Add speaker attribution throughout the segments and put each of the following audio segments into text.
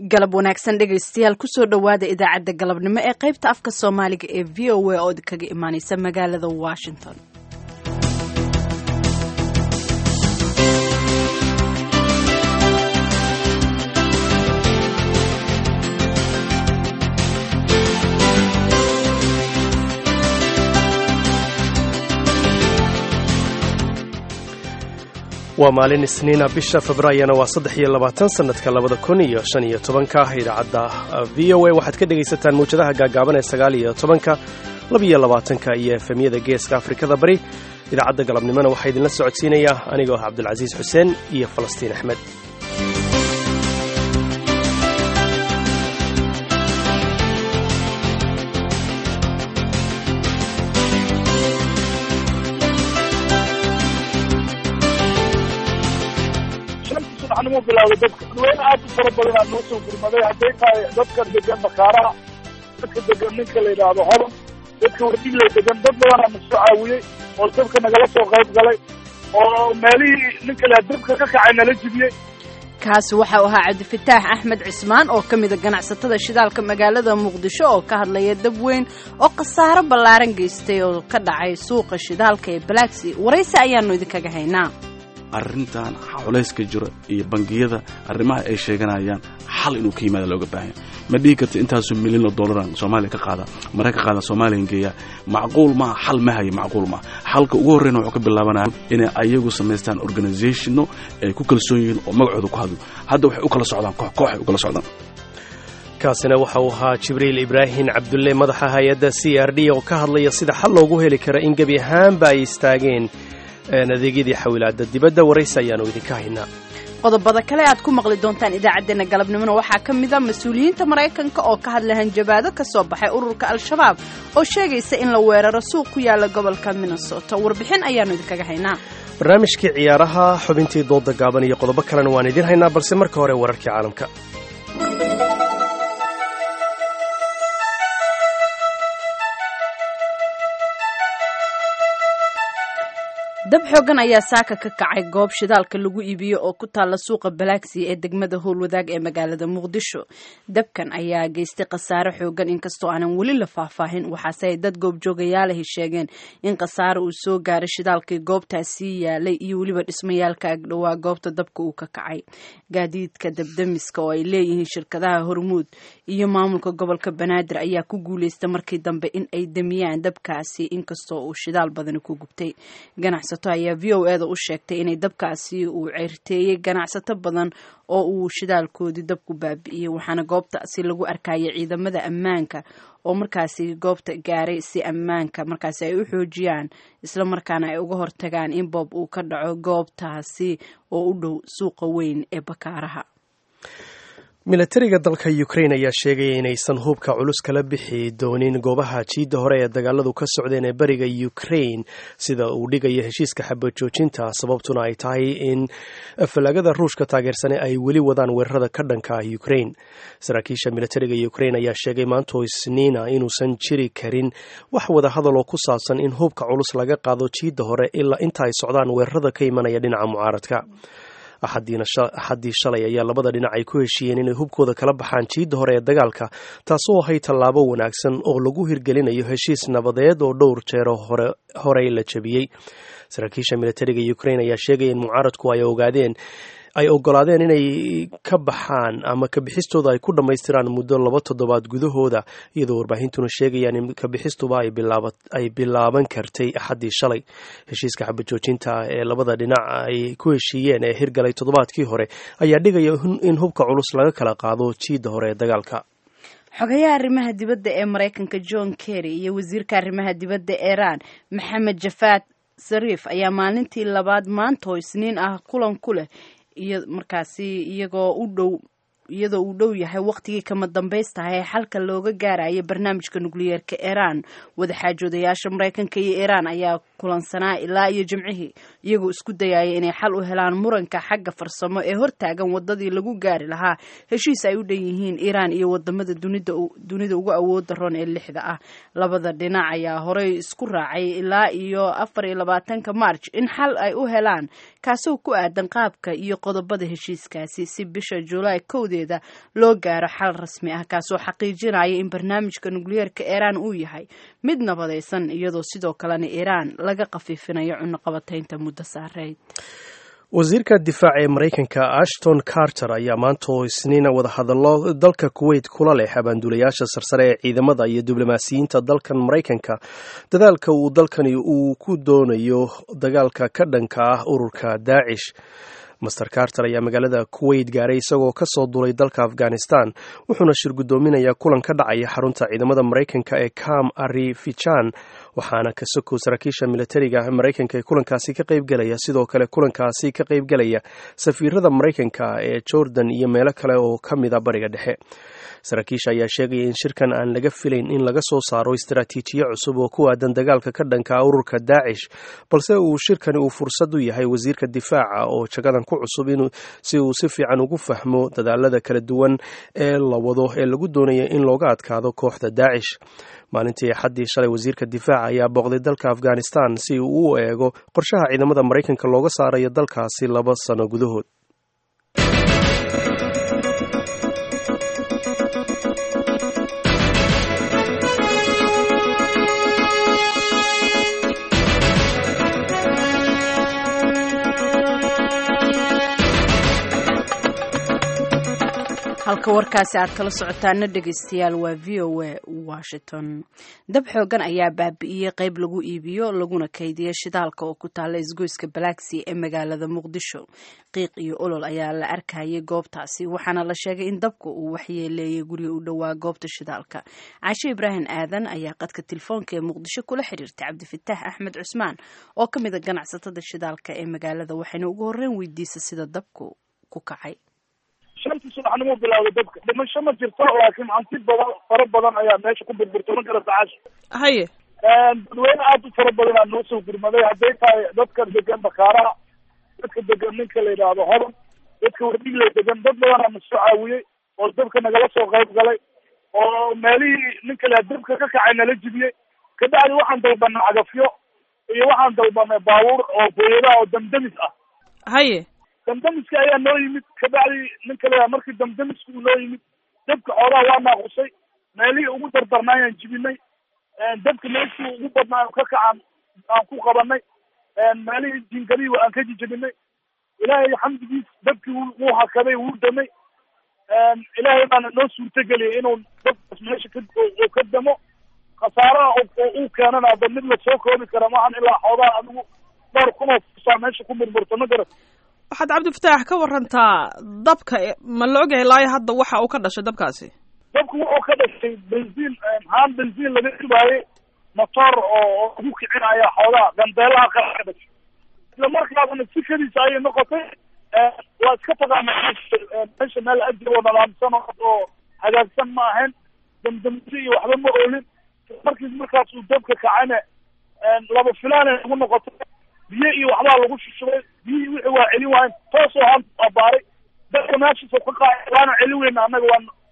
Speaker 1: galab wanaagsan dhegaystayaal kusoo dhowaada idaacadda galabnimo ee qaybta afka soomaaliga ee v o a oo kaga imaaneysa magaalada Washington.
Speaker 2: waa maalin isniina bisha Febraayona waa 23 sanadka 2015 idaacadda VOA waxaad ka dhagaysataan muujadaha gaagaaban ee 19 22 iyo efemyada geeska Afrikada bari idaacadda galabnimona waxaa idinla socodsiinaya anigoo ah Cabdulcasiis Xuseen iyo Falastiin Axmed.
Speaker 3: anuu bilaawday dadka weyn aad u fara badan aan noo soo gurmaday hadday tahay dadka degan Bakaaraha dadka degan ninka la yidhaahdo Hodan dadka Wardile degan dad badan aan soo caawiyey oo dadka nagala soo qayb galay oo meelihii ninka la dabka ka kacay nala jibiyey.
Speaker 1: kaasi waxa uu ahaa Cabdifataax Axmed Cismaan oo ka mid ah ganacsatada shidaalka magaalada Muqdisho oo ka hadlaya dab weyn oo khasaaro ballaaran geystay oo ka dhacay suuqa shidaalka ee Black Sea. waraysi ayaanu idinkaga haynaa.
Speaker 4: arrintan culayska jiro iyo bangiyada arrimaha ay sheeganayaan xal inuu ka yimaado looga baahan ma dhigi karto intaas milyan oo dollar Soomaaliya ka qaada Mareykanka qaada Soomaaliya geeya macquul ma xal ma hayo macquul ma xalka ugu horeeyna wuxuu ka bilaabanaa in ayagu sameystaan organization ay ku kalsoon yihiin oo magacooda ku hadlo hadda waxay u kala socdaan koox u kala socdaan.
Speaker 2: kaasina waxa uu ahaa Jibriil Ibraahin Cabdulle madaxa hay'adda CRD oo ka hadlaya sida xal loogu heli karo in gabi ahaanba ay istaageen adeegyadii xawilaadda dibadda. waraysi ayaanu idinka haynaa.
Speaker 1: qodobada kale aad ku maqli doontaan idaacadeena galabnimona waxaa ka mid ah mas'uuliyiinta Mareykanka oo ka hadlay hanjabaado ka soo baxay ururka Al-Shabaab oo sheegaysa in la weeraro suuq ku yaala gobolka Minnesota. warbixin ayaanu idinkaga haynaa.
Speaker 2: barnaamijkii ciyaaraha xubintii dooda gaaban iyo qodobo kalena waan idin haynaa balse marka hore wararkii caalamka.
Speaker 1: dab xoogan ayaa saaka ka kacay goob shidaalka lagu iibiyo oo ku taala suuqa Black Sea ee degmada Howlwadaag ee magaalada Muqdisho. dabkan ayaa geystay khasaare xoogan inkastoo aanan weli la faahfaahin waxaase ay dad goobjoogayaal ah sheegeen in khasaare uu soo gaaray shidaalkii goobtaasi yaalay iyo weliba dhismayaalka agdhowaa goobta dabka uu ka kacay. gaadiidka dabdamiska oo ay leeyihiin shirkadaha Hormuud iyo maamulka gobolka Banaadir ayaa ku guuleystay markii dambe in ay damiyaan dabkaasi inkastoo uu shidaal badan ku gubtay. ayaa VOA-da u sheegtay inay dabkaasi uu ceyrteeyay ganacsato badan oo uu shidaalkoodii dabku baabi'iyay waxaana goobtaasi lagu arkayay ciidamada ammaanka oo markaasi goobta gaaray si ammaanka markaasi ay u xoojiyaan isla markaana ay uga hortagaan in boob uu ka dhaco goobtaasi oo u dhow suuqa weyn ee Bakaaraha.
Speaker 2: milatariga dalka Ukraine ayaa sheegay inaysan hubka culus kala bixi doonin goobaha jiida hore ee dagaaladu ka socdeen ee bariga Ukraine sida uu dhigayo heshiiska xabad joojinta sababtuna ay tahay in falagada Ruushka taageersan ay weli wadaan weerarada ka dhanka ah Ukraine. saraakiisha milatariga Ukraine ayaa sheegay maanta Isniina inuusan jiri karin wax wada hadal oo ku saabsan in hubka culus laga qaado jiida hore ilaa inta ay socdaan weerarada ka imanaya dhinaca mucaaradka. axadii shalay ayaa labada dhinac ay ku heshiiyeen inay hubkooda kala baxaan jiida hore ee dagaalka taasoo ahay tallaabo wanaagsan oo lagu hirgelinayo heshiis nabadeed oo dhowr jeero horey la jabiyey. saraakiisha milatariga Ukraine ayaa sheegay in mucaaradku ay ogolaadeen inay ka baxaan ama ka bixistooda ay ku dhammaystiraan muddo 2 toddobaad gudahooda iyadoo warbaahintuna sheegayaan in ka bixistuba ay bilaaban kartay axadii shalay. heshiiska xabad joojinta ee labada dhinac ay ku heshiiyeen ee hirgalay toddobaadkii hore ayaa dhigaya in hubka culus laga kala qaado jiida hore ee dagaalka.
Speaker 1: xogayaha arrimaha dibadda ee Mareykanka John Kerry iyo wasiirka arrimaha dibadda ee Iran Mohammad Javad Zarif ayaa maalintii labaad maanta oo Isniin ah kulan ku leh iyo markaasi iyadoo uu dhow yahay waqtigii kama dambaystahay ee xalka looga gaarayo barnaamijka nukliyeerka Iran. wadaxaajoodayaasha Mareykanka iyo Iran ayaa kulansanaa ilaa iyo Jimcihii iyagoo isku dayaya inay xal u helaan muranka xagga farsamo ee hortaagan wadadii lagu gaari lahaa heshiis ay u dhan yihiin Iran iyo wadamada dunida ugu awoodda roon ee 6 ah. labada dhinac ayaa horey isku raacay ilaa iyo 24 March in xal ay u helaan kaasoo ku aadan qaabka iyo qodobada heshiiskaasi si bisha Juulaay 1 loo gaaro xal rasmi ah kaasoo xaqiijinaya in barnaamijka nukliyeerka Iran uu yahay mid nabadaysan iyadoo sidoo kalena Iran laga qafiifinayo cunaqabataynta muddo saareed.
Speaker 2: wasiirka difaaca ee Mareykanka Ashton Carter ayaa maanta oo Isniina wada hadallo dalka Kuwait kula leh abaanduulayaasha sarsare ee ciidamada iyo diblomaasiyiinta dalkan Mareykanka dadaalka uu dalkani uu ku doonayo dagaalka ka dhanka ah ururka Daesh. Mr. Carter ayaa magaalada Kuwait gaaray isagoo ka soo duulay dalka Afghanistan wuxuuna shir gudoominayaa kulan ka dhacaya xarunta ciidamada Mareykanka ee Camp Arifjan waxaana ka soo saraakiisha militariga Mareykanka ee kulankaasi ka qayb galaya sidoo kale kulankaasi ka qayb galaya safiirada Mareykanka ee Jordan iyo meelo kale oo kamid ah bariga dhexe. saraakiisha ayaa sheegaya in shirkan aan laga filayn in laga soo saaro istaraatiijiyo cusub oo ku aadan dagaalka ka dhanka ah ururka Daesh balse uu shirkani uu fursad u yahay wasiirka difaaca oo jagadan ku cusub inuu si fiican ugu fahmo dadaalada kala duwan ee la wado ee lagu doonayo in looga adkaado kooxda Daesh. maalintii Axaddii shalay wasiirka difaaca ayaa booqday dalka Afghanistan si uu u eego qorshaha ciidamada Mareykanka looga saarayo dalkaasi 2 sano gudahood.
Speaker 1: halka warkaasi aad kala socotaana dhageystayaal waa VOA Washington. dab xoogan ayaa baabi'iyay qayb lagu iibiyo laguna kaydiyo shidaalka oo ku taala isgoyska Balaaksi ee magaalada Muqdisho. qiiq iyo olol ayaa la arkayay goobtaasi waxaana la sheegay in dabku uu waxyeeleeyay guriga u dhawaa goobta shidaalka. Caashe Ibrahim Aadan ayaa qadka telefoonka ee Muqdisho kula xiriirtay Cabdifataax Axmed Cusmaan oo ka mid ah ganacsatada shidaalka ee magaalada waxayna ugu horreyn weydiisay sida dabku ku kacay.
Speaker 3: shantii subaxnimo bilowday dadka dhimasho ma jirto laakiin hanti badan fara badan ayaa meesha ku burburtay ma garata Caashe.
Speaker 1: haye
Speaker 3: dadweyne aad u fara badan ayaa noo soo gurmaday hadday tahay dadka degan Bakaaraha dadka degan ninka la yidhaahdo Hodan dadka Wardhigle degan dad badan ayaa soo caawiyey oo dabka nagala soo qayb galay oo meelihii ninka la dabka ka kacay nala jibiyey kadibna waxaan dalbanay cagafyo iyo waxaan dalbanay baabuur oo booyada oo damdamis ah.
Speaker 1: haye
Speaker 3: damdamiska ayaa noo yimid kabacdi ninka la markii damdamisku uu noo yimid dabka xoogaa waa naaqusay meelihii ugu dardarnaayaan jibinay dabka meeshii ugu badnaa ka kacaan aan ku qabanay meelihii jinkadii aan ka jijibinay ilaahay xamdigiis dabkii wuu hakaday wuu damay ilaahay baana noo suurtageliyay inuu dabkaas meesha ka damo khasaaraha oo uu keenana hadda mid lasoo koobi kara maahan ilaa xoogaa adigu dhowr kun oo fusaa meesha ku burburta ma garat.
Speaker 5: waxaad Cabdifataax ka warantaa dabka ma la ogyahay ilaa hadda waxa uu ka dhashay dabkaasi?
Speaker 3: dabku wuxuu ka dhashay benziin haan benziin laga shubaayay motor oo ugu kicinaya xoogaa gandeelaha kala ka dhashay isla markaasna sikadiisa ayay noqotay waa iska taqaanaa meesha meel ajir oo nadaamsan oo hagaagsan ma ahayn damdamsi iyo waxba ma oolin markaas uu dabka kacana laba filaanay ugu noqotay biyo iyo waxbaa lagu shushubay biyihii wixii waa celin waayen toosoo haan abaaray dadka meeshiisa ka qaacay waana celin weyna annaga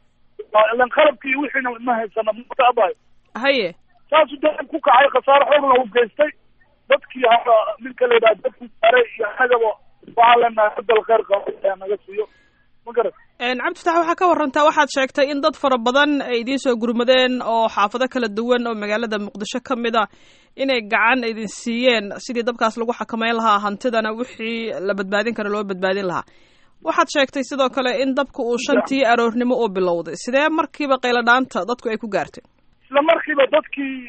Speaker 3: ilan qalabkii wixiina ma haysana mataabay.
Speaker 5: haye
Speaker 3: saasuu dab ku kacay khasaare xoogna uu geystay dadkii hadda ninka la yidhaha dabku saaray iyo annagaba waxaa leenahay hadal khayr qaba naga siiyo ma garat.
Speaker 5: Cabdifataax waxaa ka warantaa waxaad sheegtay in dad fara badan ay idiin soo gurmadeen oo xaafado kala duwan oo magaalada Muqdisho ka mid ah inay gacan idin siiyeen sidii dabkaas lagu xakameyn lahaa hantidana wixii la badbaadin karo loo badbaadin lahaa. waxaad sheegtay sidoo kale in dabka uu 5 aroornimo oo bilowday sidee markiiba qayladhaanta dadku ay ku gaartay?
Speaker 3: isla markiiba dadkii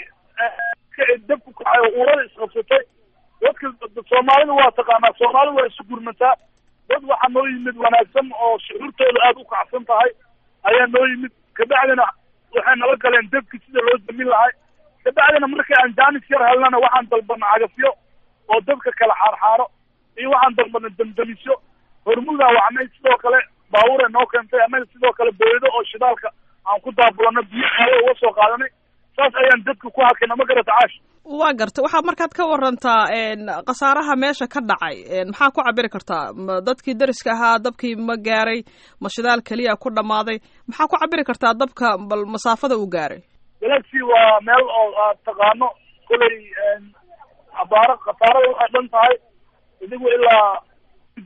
Speaker 3: dabku kacay oo urada isqabsatay dadka Soomaalidu waa taqaanaa Soomaalidu waa isu gurmataa dad waxaa noo yimid wanaagsan oo shucuurtooda aad u kacsan tahay ayaa noo yimid kabacdina waxay nala galeen dabkii sida loo damin lahay kabacdina markii aan jaanis yar helnana waxaan dalbanay cagafyo oo dabka kala xaarxaaro iyo waxaan dalbanay damdamisyo hormuudaan wacnay sidoo kale baabuure noo keentay annaga sidoo kale booyado oo shidaalka aan ku daabulano biyo aado uga soo qaadanay saas ayaan dadka ku hakayna ma garata Caash.
Speaker 5: waa gartay waxaad markaad ka warantaa khasaaraha meesha ka dhacay maxaa ku cabiri kartaa dadkii dariska ahaa dabkii ma gaaray ma shidaal kaliya ku dhamaaday maxaa ku cabiri kartaa dabka bal masaafada uu gaaray?
Speaker 3: Balaaksi waa meel oo aad taqaano kulay abaaro khasaarada waxay dhan tahay idigu ilaa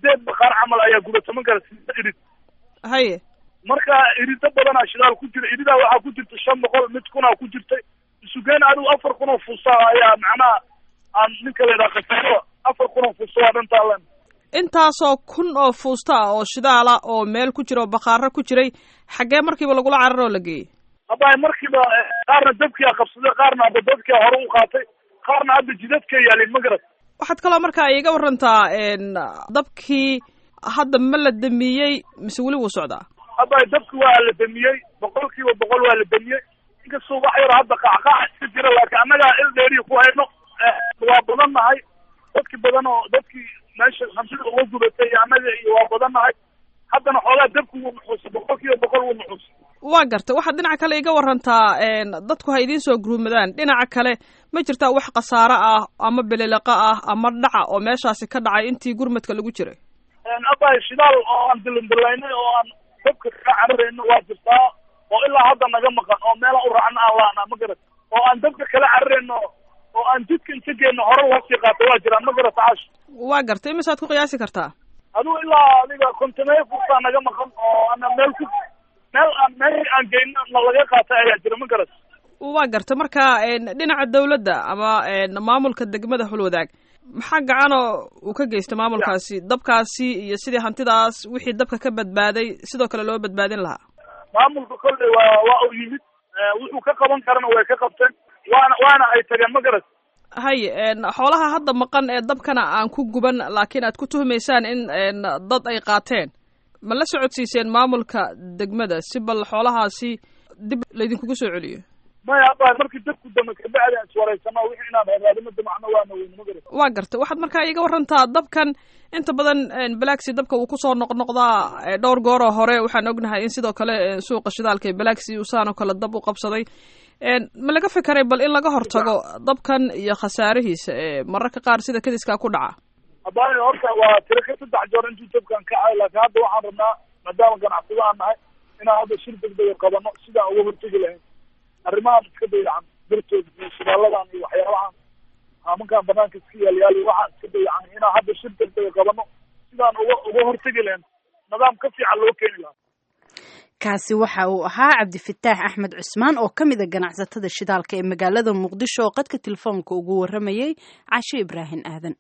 Speaker 3: 8 baqaar camal ayaa gubata ma garat irid
Speaker 5: haye
Speaker 3: marka irido badanaa shidaal ku jira iridaa waxaa ku jirta 500 mid kunaa ku jirtay isugeen adigu 4,000 oo fuusaa ayaa macnaha aan ninka la yidhaha khasaaro 4,000 oo fuusa waa dhantaa len
Speaker 5: intaasoo kun oo fuusta ah oo shidaala oo meel ku jira oo baqaaro ku jiray xaggee markiiba lagula cararoo la geeyey
Speaker 3: habaay markiiba qaarna dabkiia qabsaday qaarna hadda dadkia hore u qaatay qaarna hadda jidadka yaalin ma garat
Speaker 5: waxaad kaloo markaa iiga warantaa dabkii hadda ma la damiyey mise weli wuu socdaa
Speaker 3: habaay dabki waa la damiyey 100% waa la damiyey inkastoo wax yar hadda qacqaac iska jira laakiin annagaa il dheeriya ku hayno waa badan nahay dadki badan oo dadkii meesha hantida uga gudatay iyo annaga iyo waa badan nahay haddana xoogaa dabku wuu nuxuusay 100% wuu nuxuusay
Speaker 5: waa garta waxaad dhinaca kale iga warantaa dadku ha idiin soo guruumadaan dhinaca kale ma jirtaa wax khasaaro ah ama beleleqa ah ama dhaca oo meeshaasi ka dhacay intii gurmadka lagu jiray
Speaker 3: abaay shidaal oo aan dilindilaynay oo aan dabka ka cararayno waa jirtaa oo ilaa hadda naga maqan oo meela u raacna aan laana ma garat oo aan dabka kala cararayno oo aan jidka inta geenno hore loo sii qaato waa jiraan ma garata caash
Speaker 5: waa garta imisaad ku qiyaasi kartaa
Speaker 3: adigu ilaa adiga kontameeyo furtaa naga maqan oo ana meel aan geyno na laga qaatay ayaa jira ma garat
Speaker 5: waa garta marka dhinaca dawladda ama maamulka degmada Hulwadaag maxaa gacanoo uu ka geystay maamulkaasi dabkaasi iyo sidii hantidaas wixii dabka ka badbaaday sidoo kale loo badbaadin lahaa
Speaker 3: maamulka kolley waa u yimid wuxuu ka qaban karana way ka qabteen waana ay tageen ma garat
Speaker 5: haye xoolaha hadda maqan ee dabkana aan ku guban laakiin aad ku tuhmaysaan in dad ay qaateen ma la socodsiiseen maamulka degmada si bal xoolahaasi dib laydinkugu soo celiyo
Speaker 3: maya abaa markii dadku dama kabacdi aan iswaraysano wixii inaan hagaadimo damacno waana weyne ma garat
Speaker 5: waa garta waxaad markaa iiga warantaa dabkan inta badan Balaxi dabka uu kusoo noqnoqdaa dhowr goor oo hore waxaan ognahay in sidoo kale suuqa shidaalka ee Balaxi uu saano kala dab u qabsaday ma laga fikiray bal in laga hortago dabkan iyo khasaarihiisa mararka qaar sida kadiska ku dhaca
Speaker 3: abaa horta waa tiro ka 3 joor intuu dabkan kacay laakiin hadda waxaan rabnaa maadaama ganacsiga aan nahay inaan hadda shir degdeg qabano sidaan uga hortagi lahayn arrimahan iska dayacan dartood shidaaladan iyo waxyaabahan markaan banaanka iska yaalyaali waxaan iska dayacan inaan hadda shir degdeg qabano sidaan uga hortagi lahayn nidaam ka fiican loo keeni lahaa
Speaker 1: kaasi waxa uu ahaa Cabdifataax Axmed Cusmaan oo ka mid ah ganacsatada shidaalka ee magaalada Muqdisho oo qadka telefoonka ugu waramayay Caasho Ibraahin Aadan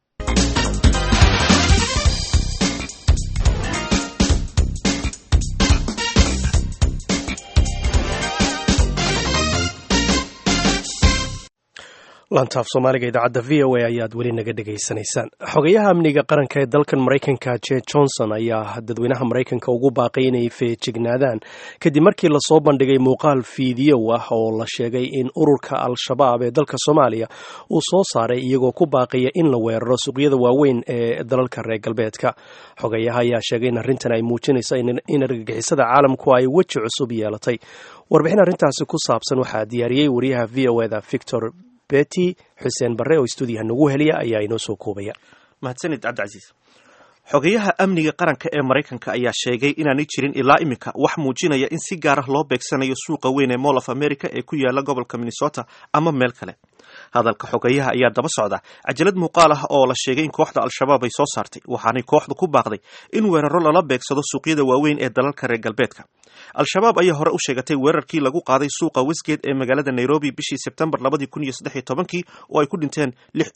Speaker 2: lantaaf soomaaliga idaacadda v o a ayaad weli naga dhegaysanaysaan xogayaha amniga qaranka ee dalkan maraykanka Jay Johnson ayaa dadweynaha maraykanka ugu baaqay inay feejignaadaan kadib markii lasoo bandhigay muuqaal fiidiyow ah oo la sheegay in ururka al-shabaab ee dalka soomaaliya uu soo saaray iyagoo ku baaqaya in la weeraro suuqyada waaweyn ee dalalka reer galbeedka xogayaha ayaa sheegay in arrintan ay muujinayso in argagixisada caalamku ay weji cusub yeelatay warbixin arrintaasi ku saabsan waxaa diyaariyey wariyaha v o eda Victor Betty Xuseen Barre oo stuudiyaha nagu heliya ayaa inoo soo koobaya.
Speaker 6: mahadsanid cabdicasiis xogayaha amniga qaranka ee Mareykanka ayaa sheegay inaanay jirin ilaa imika wax muujinaya in si gaar ah loo beegsanayo suuqa weyn ee Mall of America ee ku yaala gobolka Minnesota ama meel kale. hadalka xogayaha ayaa daba socda cajalad muuqaal ah oo la sheegay in kooxda al-shabaab ay soo saartay waxaanay kooxdu ku baaqday in weeraro lala beegsado suuqyada waaweyn ee dalalka reer galbeedka. al-shabaab ayaa hore u sheegatay weerarkii lagu qaaday suuqa Westgate ee magaalada Nairobi bishii September 2013 oo ay ku dhinteen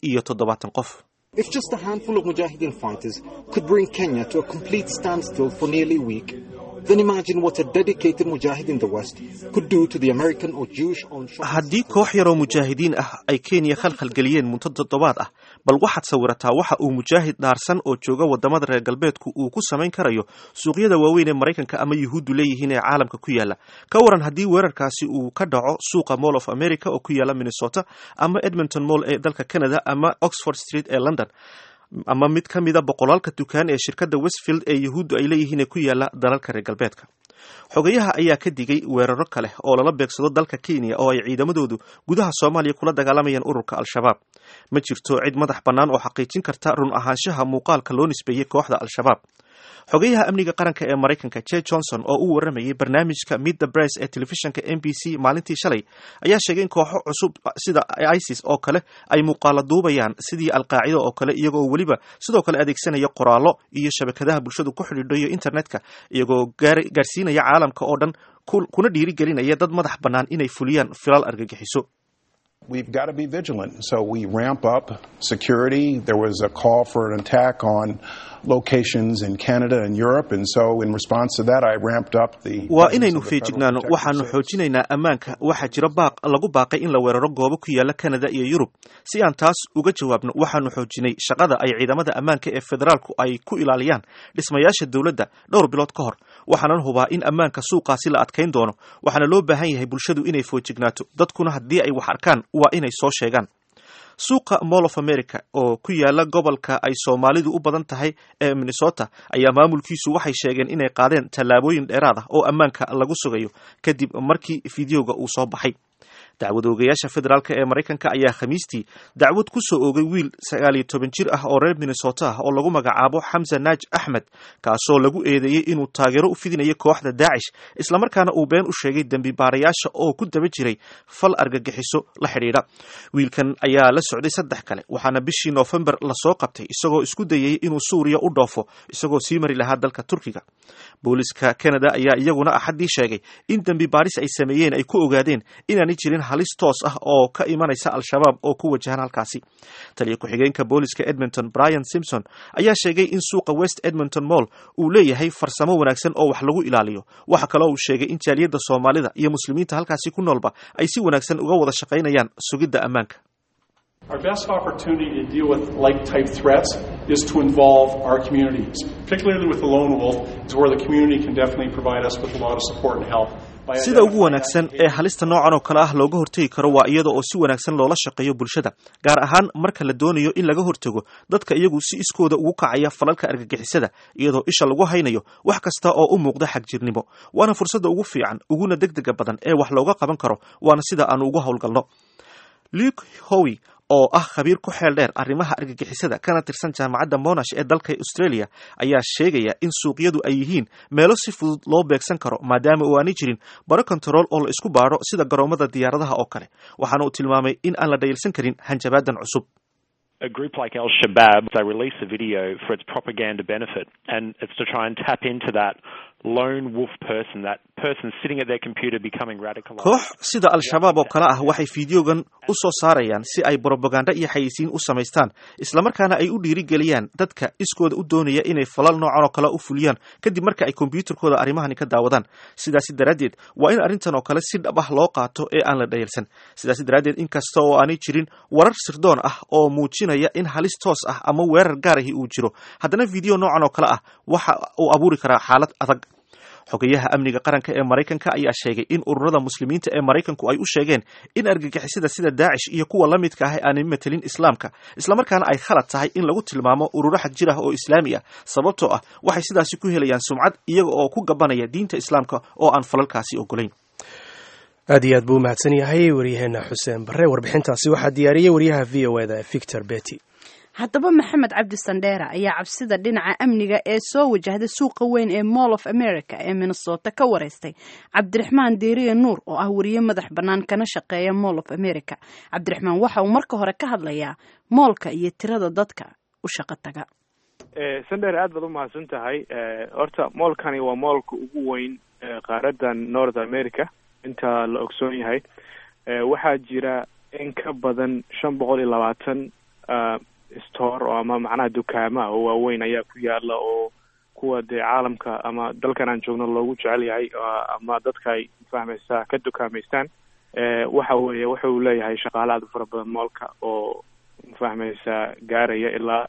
Speaker 6: 76 qof.
Speaker 7: If just a handful of Mujahideen fighters could bring Kenya to a complete standstill for nearly a week, then imagine what a dedicated mujahid in the West could do to the American or Jewish owned shops.
Speaker 6: haddii koox yaroo mujaahidiin ah ay Kenya khalkhal geliyeen muddo toddobaad ah bal waxaad sawirataa waxa uu mujaahid dhaarsan oo jooga wadamada reer galbeedku uu ku samayn karayo suuqyada waaweyn ee Mareykanka ama Yuhuuddu leeyihiin ee caalamka ku yaala. ka waran haddii weerarkaasi uu ka dhaco suuqa Mall of America oo ku yaala Minnesota ama Edmonton Mall ee dalka Canada ama Oxford Street ee London ama mid ka mid ah boqolaalka dukaan ee shirkadda Westfield ee Yuhuuddu ay leeyihiin ee ku yaala dalalka reer galbeedka. xogayaha ayaa ka digay weeraro kale oo lala beegsado dalka Kenya oo ay ciidamadoodu gudaha Soomaaliya kula dagaalamayaan ururka al-shabaab. ma jirto cid madax bannaan oo xaqiijin karta run ahaanshaha muuqaalka loo nisbeeyay kooxda al-shabaab. xogayaha amniga qaranka ee Mareykanka Jay Johnson oo uu waramayay barnaamijka Meet the Press ee telefishinka NBC maalintii shalay ayaa sheegay in kooxo cusub sida ISIS oo kale ay muuqaalo duubayaan sidii Al-Qaacida oo kale iyagoo waliba sidoo kale adeegsanaya qoraallo iyo shabakadaha bulshadu ku xidhiidhayo internetka iyagoo gaarsiinaya caalamka oo dhan kuna dhiirigelinaya dad madax bannaan inay fuliyaan filal argagixiso.
Speaker 8: We've got to be vigilant. So we ramp up security. There was a call for an attack on locations in Canada and Europe, and so in response to that I ramped up the
Speaker 6: waa inaynu feejignaano waxaanu xoojinaynaa ammaanka waxaa jira baaq lagu baaqay in la weeraro goobo ku yaala Canada iyo Yurub si aan taas uga jawaabno waxaanu xoojinay shaqada ay ciidamada ammaanka ee federaalku ay ku ilaaliyaan dhismayaasha dawladda dhowr bilood ka hor waxaanan hubaa in ammaanka suuqaasi la adkayn doono waxaana loo baahan yahay bulshadu inay foojignaato dadkuna haddii ay wax arkaan waa inay soo sheegaan. Suuqa Mall of America oo ku yaala gobolka ay Soomaalidu u badan tahay ee Minnesota ayaa maamulkiisu waxay sheegeen inay qaadeen tallaabooyin dheeraad ah oo ammaanka lagu sugayo kadib markii fiidiyowga uu soo baxay. dacwadoogayaasha federaalka ee Mareykanka ayaa Khamiistii dacwad ku soo oogay wiil 19 jir ah oo reer Minnesota ah oo lagu magacaabo Hamza Naj Ahmed kaasoo lagu eedeeyay inuu taageero u fidinayo kooxda Daesh isla markaana uu been u sheegay dambi baarayaasha oo ku daba jiray fal argagixiso la xiriira. wiilkan ayaa la socday 3 kale waxaana bishii November la soo qabtay isagoo isku dayay inuu Suuriya u dhoofo isagoo sii mari lahaa dalka Turkiga. booliska Canada ayaa iyaguna axadii sheegay in dambi baaris ay sameeyeen ay ku ogaadeen inaanay jirin halis toos ah oo ka imanaysa Al-Shabaab oo ku wajahan halkaasi. taliye ku-xigeenka booliska Edmonton Brian Simpson ayaa sheegay in suuqa West Edmonton Mall uu leeyahay farsamo wanaagsan oo wax lagu ilaaliyo. waxa kale oo uu sheegay in jaaliyadda Soomaalida iyo muslimiinta halkaasi ku noolba ay si wanaagsan uga wada shaqaynayaan sugidda ammaanka.
Speaker 9: Our best opportunity to deal with like-type threats is to involve our communities, particularly with the lone wolf, is where the community can definitely provide us with a lot of support and help.
Speaker 6: sida ugu wanaagsan ee halista noocan oo kale ah looga hortagi karo waa iyada oo si wanaagsan loola shaqeeyo bulshada gaar ahaan marka la doonayo in laga hortago dadka iyagu si iskooda ugu kacaya falalka argagixisada iyadoo isha lagu haynayo wax kasta oo u muuqda xagjirnimo waana fursadda ugu fiican uguna degdega badan ee wax looga qaban karo waana sida aan ugu howlgalno. Luke Howe oo ah khabiir ku xeel dheer arrimaha argagixisada kana tirsan jaamacadda Monash ee dalka Australia ayaa sheegaya in suuqyadu ay yihiin meelo si fudud loo beegsan karo maadaama uu aanay jirin baro control oo la isku baaro sida garoomada diyaaradaha oo kale waxaana uu tilmaamay in aan la dhayalsan karin hanjabaadan cusub.
Speaker 10: A group like Al-Shabaab, they release a video for its propaganda benefit, and it's to try and tap into that lone wolf person, that person sitting at their computer becoming radicalized.
Speaker 6: koox sida Al-Shabaab oo kale ah waxay fiidiyogan u soo saarayaan si ay propaganda iyo xayeysiin u samaystaan isla markaana ay u dhiirigeliyaan dadka iskooda u doonaya inay falal noocan oo kale u fuliyaan kadib marka ay kombiyuutarkooda arrimahani ka daawadaan. sidaas daraadeed waa in arrintan oo kale si dhab ah loo qaato ee aan la dhayalsan. sidaas daraadeed inkasta oo aanay jirin warar sirdoon ah oo muujinaya in halis toos ah ama weerar gaar ah uu jiro haddana fiidiyo noocan oo kale ah waxa uu abuuri karaa xaalad adag. xogayaha amniga qaranka ee Mareykanka ayaa sheegay in ururada muslimiinta ee Mareykanku ay u sheegeen in argagixisada sida Daesh iyo kuwa la midka ah aanay metelin islaamka isla markaana ay khalad tahay in lagu tilmaamo ururo xag jir ah oo islaami ah sababtoo ah waxay sidaasi ku helayaan sumcad iyaga oo ku gabanaya diinta islaamka oo aan falalkaasi ogolayn.
Speaker 2: aad iyo aad buu mahadsan yahay waryaheena Xuseen Barre warbixintaasi waxaa diyaariyay waryaha VOA-da Victor Betty.
Speaker 1: haddaba maxamed cabdi sandheera ayaa cabsida dhinaca amniga ee soo wajahday suuqa weyn ee Mall of America ee Minnesota ka wareystay Cabdiraxmaan Diiriye Nuur oo ah wariye madax bannaan kana shaqeeya Mall of America. Cabdiraxmaan waxa uu marka hore ka hadlayaa moolka iyo tirada dadka u shaqo taga.
Speaker 11: Sandheera aad baad u mahadsan tahay. Horta moolkani waa moolka ugu weyn qaaradan North America inta la ogsoon yahay. waxaa jira in ka badan 520 store oo ama macnaha dukaamaha oo waaweyn ayaa ku yaala oo kuwa dee caalamka ama dalkan aan joogno loogu jecel yahay ama dadka ay fahmaysaa ka dukaameystaan. waxa weeye wuxuu leeyahay shaqaale aad u fara badan moolka oo fahmaysaa gaaraya ilaa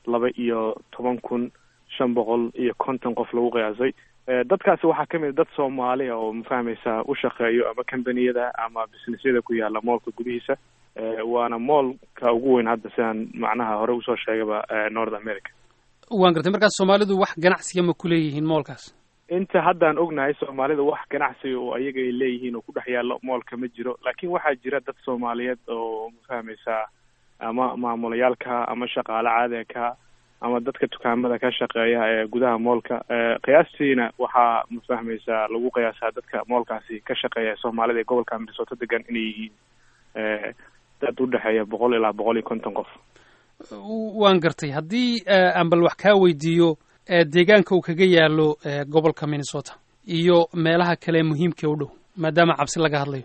Speaker 11: 12,550 qof lagu qiyaasay. dadkaasi waxaa kamid dad Soomaali oo fahmaysaa u shaqeeyo ama kambaniyada ama businessyada ku yaala moolka gudihiisa. waana moolka ugu weyn hadda sidaan macnaha hore usoo sheegayba North America.
Speaker 12: waan gartay markaas Soomaalidu wax ganacsiga ma ku leeyihiin moolkaas?
Speaker 11: inta haddaan ognahay Soomaalida wax ganacsiga oo ayaga ay leeyihiin oo ku dhex yaalo moolka ma jiro laakiin waxaa jira dad Soomaaliyeed oo fahmaysaa ama maamulayaalka ama shaqaale caadi ka ama dadka dukaamada ka shaqeeya ee gudaha moolka. Qiyaastiina waxaa ma fahmaysaa lagu qiyaasaa dadka moolkaasi ka shaqeeya Soomaalida ee gobolka Minnesota degan inay yihiin dad u dhexeeya 100 ilaa 150 qof.
Speaker 12: waan gartay. haddii aan bal wax kaa weydiiyo deegaanka uu kaga yaalo gobolka Minnesota iyo meelaha kale muhiimka u dhow maadaama cabsi laga hadlayo.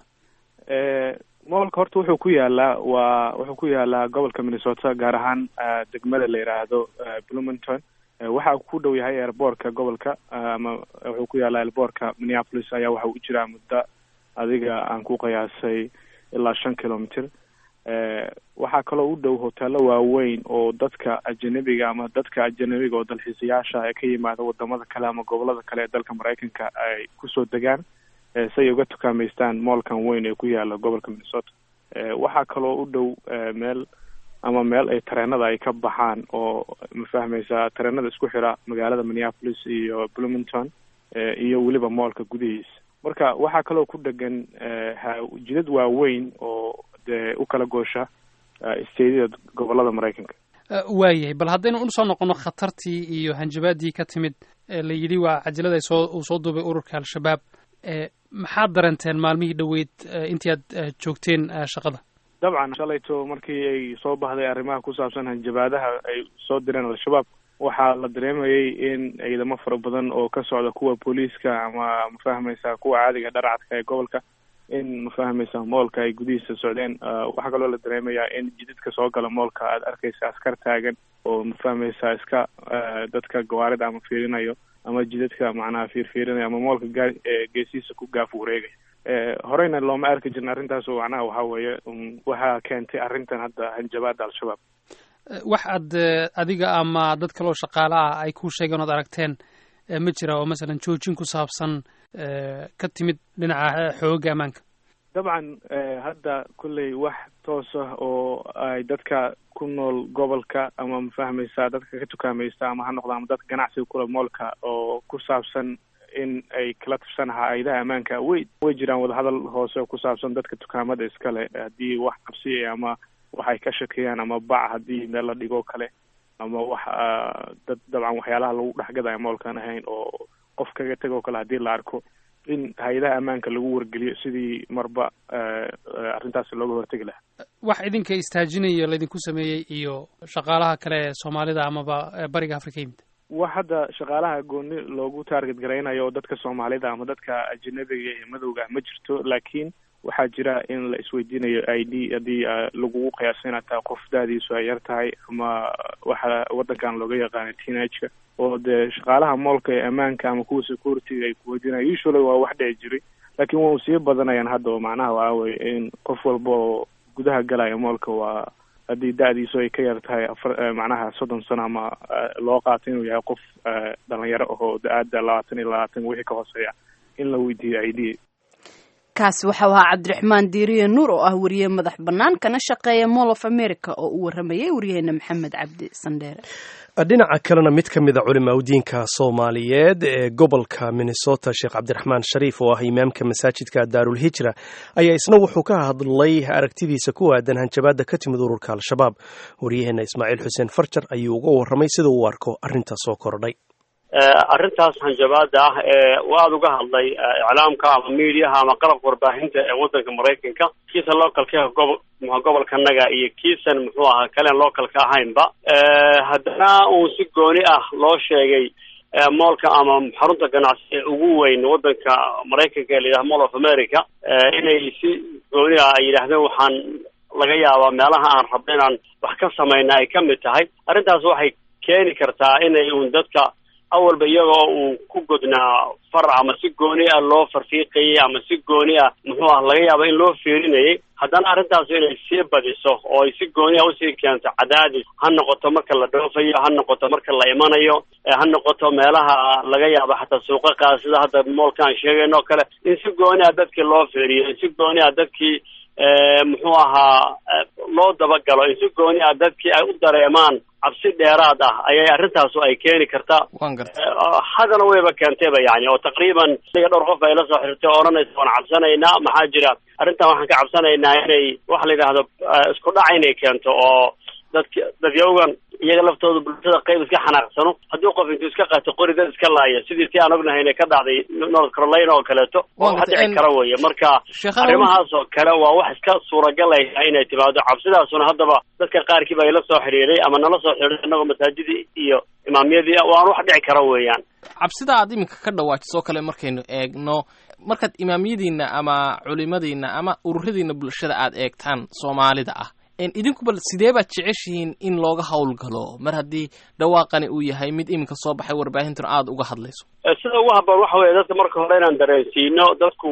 Speaker 11: moolka horta wuxuu ku yaalaa gobolka Minnesota, gaar ahaan degmada la yiraahdo Bloomington. waxa ku dhow yahay airportka gobolka, ama wuxuu ku yaalaa airportka Minneapolis ayaa waxa uu jiraa muddo adiga aan ku qiyaasay ilaa 5 kilomitir. waxaa kaloo u dhow hoteelo waaweyn oo dadka ajnabiga oo dalxiisayaasha ay ka yimaado wadamada kale ama gobolada kale ee dalka Mareykanka ay kusoo degaan si ay uga tukaameystaan moolkan weyn ee ku yaala gobolka Minnesota. waxaa kaloo u dhow meel ay tareenada ay ka baxaan oo ma fahmaysaa tareenada isku xira magaalada Minneapolis iyo Bloomington iyo weliba moolka gudihiisa. marka waxaa kaloo ku dhagan jidad waaweyn oo u kala goosha isteedada gobolada Mareykanka.
Speaker 12: waayahay, bal haddaynu usoo noqono khatartii iyo hanjabaadii ka timid la yidhi waa cajalada uu soo duubay ururka al-shabaab, maxaad dareenteen maalmihii dhoweyd intii aad joogteen shaqada?
Speaker 11: dabcan shalayto markii ay soo baxday arrimaha ku saabsan hanjabaadaha ay soo direen al-shabaab, waxaa la dareemayay in ciidamo fara badan oo ka socda kuwa booliiska ama ma fahmaysaa kuwa caadiga dharcadka ee gobolka in ma fahmaysaa moolka ay gudihiisa socdeen. waxaa kaloo la dareemayaa in jidadka soo gala moolka aad arkaysa askar taagan oo ma fahmaysaa iska dadka gawaarida ama fiirinayo ama jidadka macnaha fiirinayo ama moolka geesihiisa ku gaaf wareegay. horeyna looma arki jirin arrintaas oo macnaha waxaa weeye waxaa keentay arrintan hadda hanjabaada al-shabaab.
Speaker 12: wax aad adiga ama dad kaloo shaqaale ah ay ku sheegeen ood aragteen ma jira oo masalan joojin ku saabsan ka timid dhinaca xoogga ammaanka?
Speaker 11: dabcan hadda kulley wax toos ah oo ay dadka ku nool gobolka ama ma fahmaysaa dadka ka tukaamaysta ama ha noqdo ama dadka ganacsiga kula moolka oo ku saabsan in ay kala tirsan hay'adaha ammaanka way jiraan wadahadal hoose oo ku saabsan dadka dukaamada iskale haddii wax qabsi ama waxay ka shakiyaan ama bac haddii meel la dhigo kale ama wax dad dabcan waxyaalaha lagu dhexgadayo moolkaan ahayn oo qof kaga tegoo kale haddii la arko in hay-adaha ammaanka lagu wargeliyo sidii marba arrintaas looga hortegi lahaa.
Speaker 12: wax idinka istaajinayo laydinku sameeyey iyo shaqaalaha kale ee Soomaalida amaba bariga Afrika yimid?
Speaker 11: wax hadda shaqaalaha gooni loogu target garaynayo oo dadka Soomaalida ama dadka ajnabiga ee madowga ma jirto, laakiin waxaa jira in la isweydiinayo ID haddii lagu qiyaasay taa qof daadiisu ay yar tahay ama waxa wadankan looga yaqaan teenage oo shaqaalaha moolka ee ammaanka ama kuwa security ay ku weydiinayaan. usually waa wax dhici jiray, laakiin waa sii badanayaan hadda oo macnaha waa way in qof walba oo gudaha galaya moolka waa haddii daadiisu ay ka yar tahay macnaha 30 sano ama loo qaato inuu yahay qof dhalinyaro oo da-aada 20 wixii ka hooseeya in la weydiiyo ID.
Speaker 1: kaasi waxa uu ahaa Cabdiraxmaan Diiriye Nuur oo ah wariye madax bannaan kana shaqeeya Mall of America oo uu waramayay wariyeena Maxamed Cabdi Sandheere.
Speaker 2: dhinaca kalena mid ka mid a culimadiinka Soomaaliyeed ee gobolka Minnesota, Sheekh Cabdiraxmaan Shariif oo ah imaamka masaajidka Daarul Hijra, ayaa isna wuxuu ka hadlay aragtidiisa ku aadan hanjabaada ka timid ururka al-shabaab. wariyaheena Ismaaciil Xuseen Farjar ayuu uga warramay sida uu arko arrintaas soo kordhay.
Speaker 13: arrintaas hanjabaada ah waad uga hadlay iclaamka ama miidiyaha ama qalabka warbaahinta ee wadanka Mareykanka, kiisa localka gobolkanaga iyo kiisan muxuu ahaa kalen localka ahaynba. haddana uu si gooni ah loo sheegay moolka ama xarunta ganacsi ee ugu weyn wadanka Mareykanka ee la yidhaahdo Mall of America inay si gooni ah ay yidhaahdeen waxaan laga yaabaa meelaha aan rabno inaan wax ka samayna ay ka mid tahay. arrintaas waxay keeni kartaa inay uun dadka awalba iyagoo uu ku godnaa farac ama si gooni ah loo farfiiqayay ama si gooni ah muxuu ah laga yaaba in loo fiirinayay, haddana arrintaas inay sii badiso oo ay si gooni ah usii keento cadaadis, ha noqoto marka la dhoofayo, ha noqoto marka la imanayo, ha noqoto meelaha laga yaabo xataa suuqa sida hadda moolkaan sheegayno oo kale, in si gooni ah dadkii loo fiiriyo, in si gooni ah dadkii muxuu ahaa loo dabagalo, in si gooni ah dadkii ay u dareemaan cabsi dheeraad ah ayay arrintaasu ay keeni kartaa. haddana wayba keentayba yani oo taqriiban dhowr qof ay la soo xirtay oo odhanaysa waan cabsanaynaa, maxaa jira arrintan waxaan ka cabsanaynaa inay wax la yidhaahdo isku dhac inay keento oo dadyawgan iyaga laftooda bulshada qayb iska xanaaqsano haddii qof intuu iska qaato qori dad iska laaya sidii si aan ognahay inay ka dhacday North Carolina oo kaleeto oo wax dhici kara weeye marka arrimahaas oo kale waa wax iska suuragal ah inay timaado cabsidaasuna haddaba dadka qaarkiiba ay la soo xiriiray ama nala soo xiriiray annagoo masaajidii iyo imaamyadii waan wax dhici kara weeyaan
Speaker 14: cabsida aad iminka ka dhawaajiso kale markaynu eegno markaad imaamiyadiina ama culimadiina ama ururadiina bulshada aad eegtaan Soomaalida ah idinku bal sidee baad jeceshihiin in looga howlgalo mar haddii dhawaaqani uu yahay mid iminka soo baxay warbaahintuna aad uga hadlayso
Speaker 13: sida ugu habboon waxa weeye dadka marka hore inaan dareensiino dadku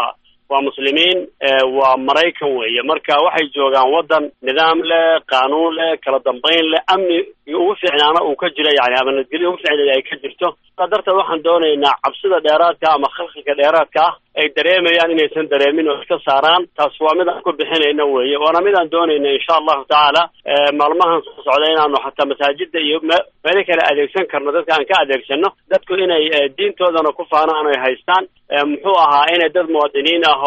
Speaker 13: waa muslimiin waa Maraykan weeye marka waxay joogaan wadan nidaam leh qaanuun leh kala dambeyn leh amni ugu fiicnaana uu ka jiro yani ama nabadgelyo ugu fiicnaa ay ka jirto qadarta waxaan doonaynaa cabsida dheeraadka ama khalqiga dheeraadka ay dareemayaan inaysan dareemin oo iska saaraan taas waa mid aan ku bixinayna weeye waana mid aan doonayna insha allahu tacaala maalmahan soo socda inaanu xataa masaajida iyo meelo kale adeegsan karno dadka aan ka adeegsano dadku inay diintoodana ku faanaan ay haystaan muxuu ahaa inay dad muwaadiniin ah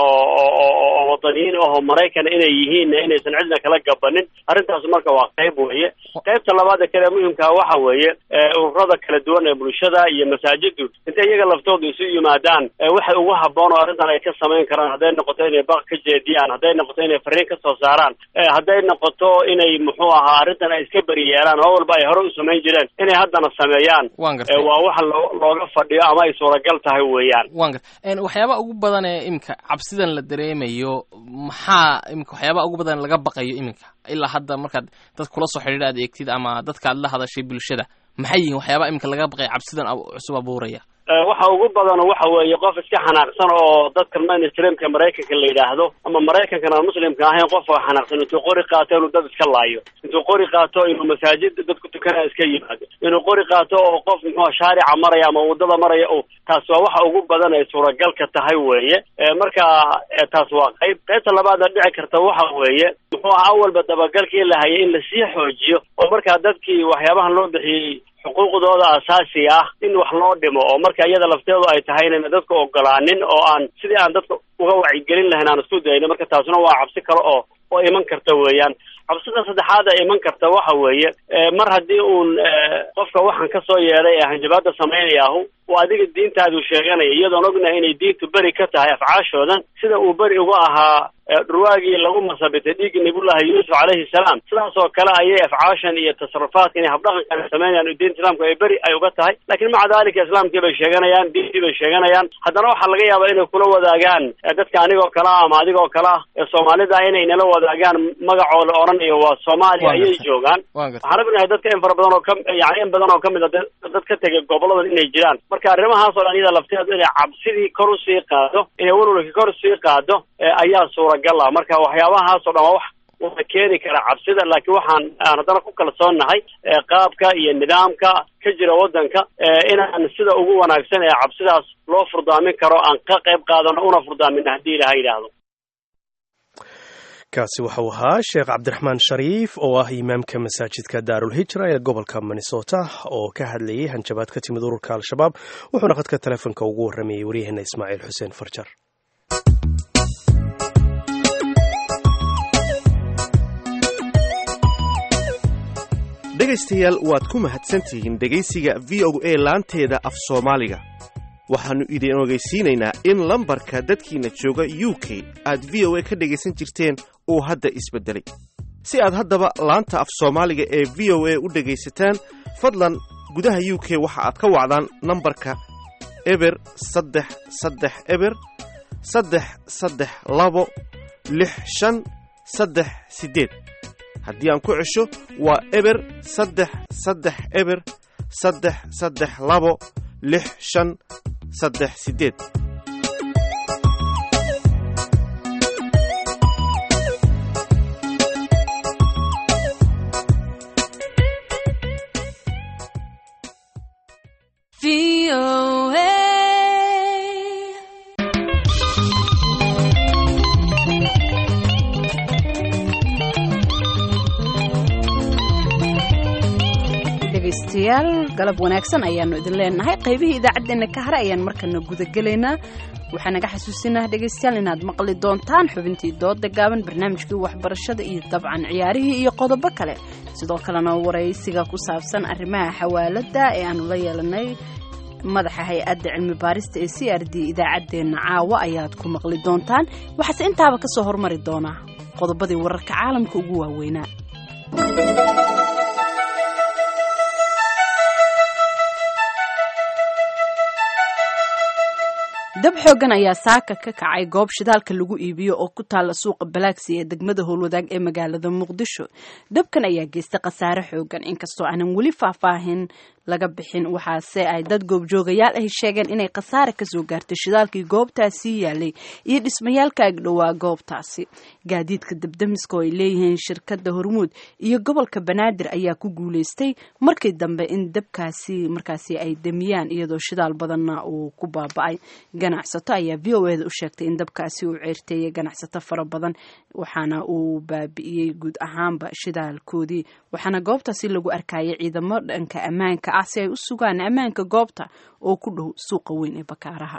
Speaker 13: oo wadaniyiin ah oo Maraykan inay yihiin inaysan cidna kala gabanin arrintaas marka waa qayb weeye qaybta labaad kale muhiimka waxa weeye ururada kala duwan ee bulshada iyo masaajidu intay iyaga laftoodu isu yimaadaan waxay ugu habboon oo arrintan ay ka samayn karaan hadday noqoto inay baq ka jeediyaan hadday noqoto inay fariin ka soo saaraan hadday noqoto inay muxuu ahaa arrintan ay iska bari yeelaan oo walba ay hore u samayn jireen inay haddana sameeyaan waa waxa looga fadhiyo ama ay suuragal tahay weeyaan
Speaker 14: waxyaabaha ugu badan ee iminka cabsidan la dareemayo maxaa iminka waxyaabaha ugu badan laga baqayo iminka ilaa hadda markaad dad kula soo xidhiidha aad eegtid ama dadka aad la hadashay bulshada maxay yihiin waxyaabaha iminka laga baqay cabsidan cusub abuuraya
Speaker 13: waxa ugu badan waxa weeye qof iska xanaaqsan oo dadka mainstreamka Maraykanka la yiraahdo ama Maraykankana muslimka ahayn qof oo xanaaqsan intuu qori qaato inuu dad iska laayo intuu qori qaato inuu masaajid dadku tukanaya iska yimaado inuu qori qaato oo qof muxuu shaarica maraya ama wadada maraya oo taas waa waxa ugu badan ay suuragal ka tahay weeye marka taas waa qaybta labaad ee dhici karta waxa weeye muxuu awalba dabagalkii la hayay in la sii xoojiyo oo marka dadkii waxyaabahan loo bixiyay xuquuqdooda asaasi ah in wax loo dhimo oo marka iyada lafteedu ay tahay inayna dadka ogolaanin oo aan sidii aan dadka uga wacyigelin lahayn aan isku dayno marka taasuna waa cabsi kale oo iman karta weeyaan cabsida saddexaad ee iman karta waxa weeye mar haddii uun qofka waxaan ka soo yeeray ee hanjabaada samaynayahu oo adiga diintaadu sheeganaya iyadoon ognahay inay diintu beri ka tahay afcaashoodan sida uu beri uga ahaa dhurwaagii lagu masabitay dhiigga nabiyullaahi yuusuf calayhi salaam sidaas oo kale ayay afcaashan iyo tasarrufaadka inay habdhaqankan ay sameynayaan diinta islaamka ay beri ay uga tahay laakiin maca daalika islaamkii bay sheeganayaan diintii bay sheeganayaan haddana waxaa laga yaabaa inay kula wadaagaan dadka anigoo kale ah ama adigoo kale ah ee Soomaalida inay nala wadaagaan magacooda oranayo waa Soomaaliya ayay joogaan waxaan rabnahay dadka in fara badan oo in badan oo kamid ah dad ka tagay goboladan inay jiraan marka arrimahaas oo iyada lafteedu inay cabsidii kor u sii qaado inay walwalkii kor u sii qaado ayaa suuragal ah marka waxyaabahaas oo dhan waxa keeni kara cabsida laakiin waxaan haddana ku kalsoonahay qaabka iyo nidaamka ka jira wadanka inaan sida ugu wanaagsan ee cabsidaas loo furdaamin karo aan ka qayb qaadano una furdaamin haddii ilaahay yidhaahdo
Speaker 2: kaasi waxau ahaa sheekh cabdiraxmaan shariif oo ah imaamka masaajidka daarul hijra ee gobolka Minnesota oo ka hadlayay hanjabaad ka timid ururka al-shabaab wuxuuna khadka telefoonka ugu warramayay wariyaheenna Ismaaciil Xuseen Farjar
Speaker 6: dhegaystayaal waad ku mahadsantihiin dhegaysiga VOA laanteeda af Soomaaliga waxaannu idin ogeysiinaynaa in lambarka dadkiina jooga UK aad VOA ka dhegaysan jirteen uu hadda isbedelay si aad haddaba laanta af Soomaaliga ee VOA u dhegaysataan fadlan gudaha UK waxa aad ka wacdaan nambarka eber 330 332 6538 haddii aan ku cesho waa eber 330 eber 332 6538
Speaker 1: dhegaystayaal galab wanaagsan ayaanu idin leenahay qaybihii idaacaddeenna ka hare ayaan markana gudagelaynaa waxaa naga xasuusinaa dhegaystayaal inaad maqli doontaan xubintii dooda gaaban barnaamijkii waxbarashada iyo dabcan ciyaarihii iyo qodobo kale sidoo kalena waraysiga ku saabsan arrimaha xawaalada ee aanu la yeelanay madaxa hay-adda cilmi baarista ee CRD idaacaddeenna caawa ayaad ku maqli doontaan. waxaase intaaba ka soo hormari doonaa qodobadii wararka caalamka ugu waaweynaa. dab xoogan ayaa saaka ka kacay goob shidaalka lagu iibiyo oo ku taala suuqa Balaaksi ee degmada Howlwadaag ee magaalada Muqdisho. dabkan ayaa geystay khasaare xoogan inkastoo aanan weli faahfaahin laga bixin. waxaase ay dad goobjoogayaal ah sheegeen inay khasaare ka soo gaartay shidaalkii goobtaasi yaalay iyo dhismayaalka ag dhowaa goobtaasi. gaadiidka dabdamiska oo ay leeyihiin shirkadda Hormuud iyo gobolka Banaadir ayaa ku guuleystay markii dambe in dabkaasi markaasi ay damiyaan iyadoo shidaal badanna uu ku baaba'ay. ganacsato ayaa VOA-da u sheegtay in dabkaasi uu ceerteeyay ganacsato fara badan waxaana uu baabi'iyey guud ahaanba shidaalkoodii. waxaana goobtaasi lagu arkayay ciidamo dhanka ammaanka ah si ay u sugaan ammaanka goobta oo ku dhow suuqa weyn ee Bakaaraha.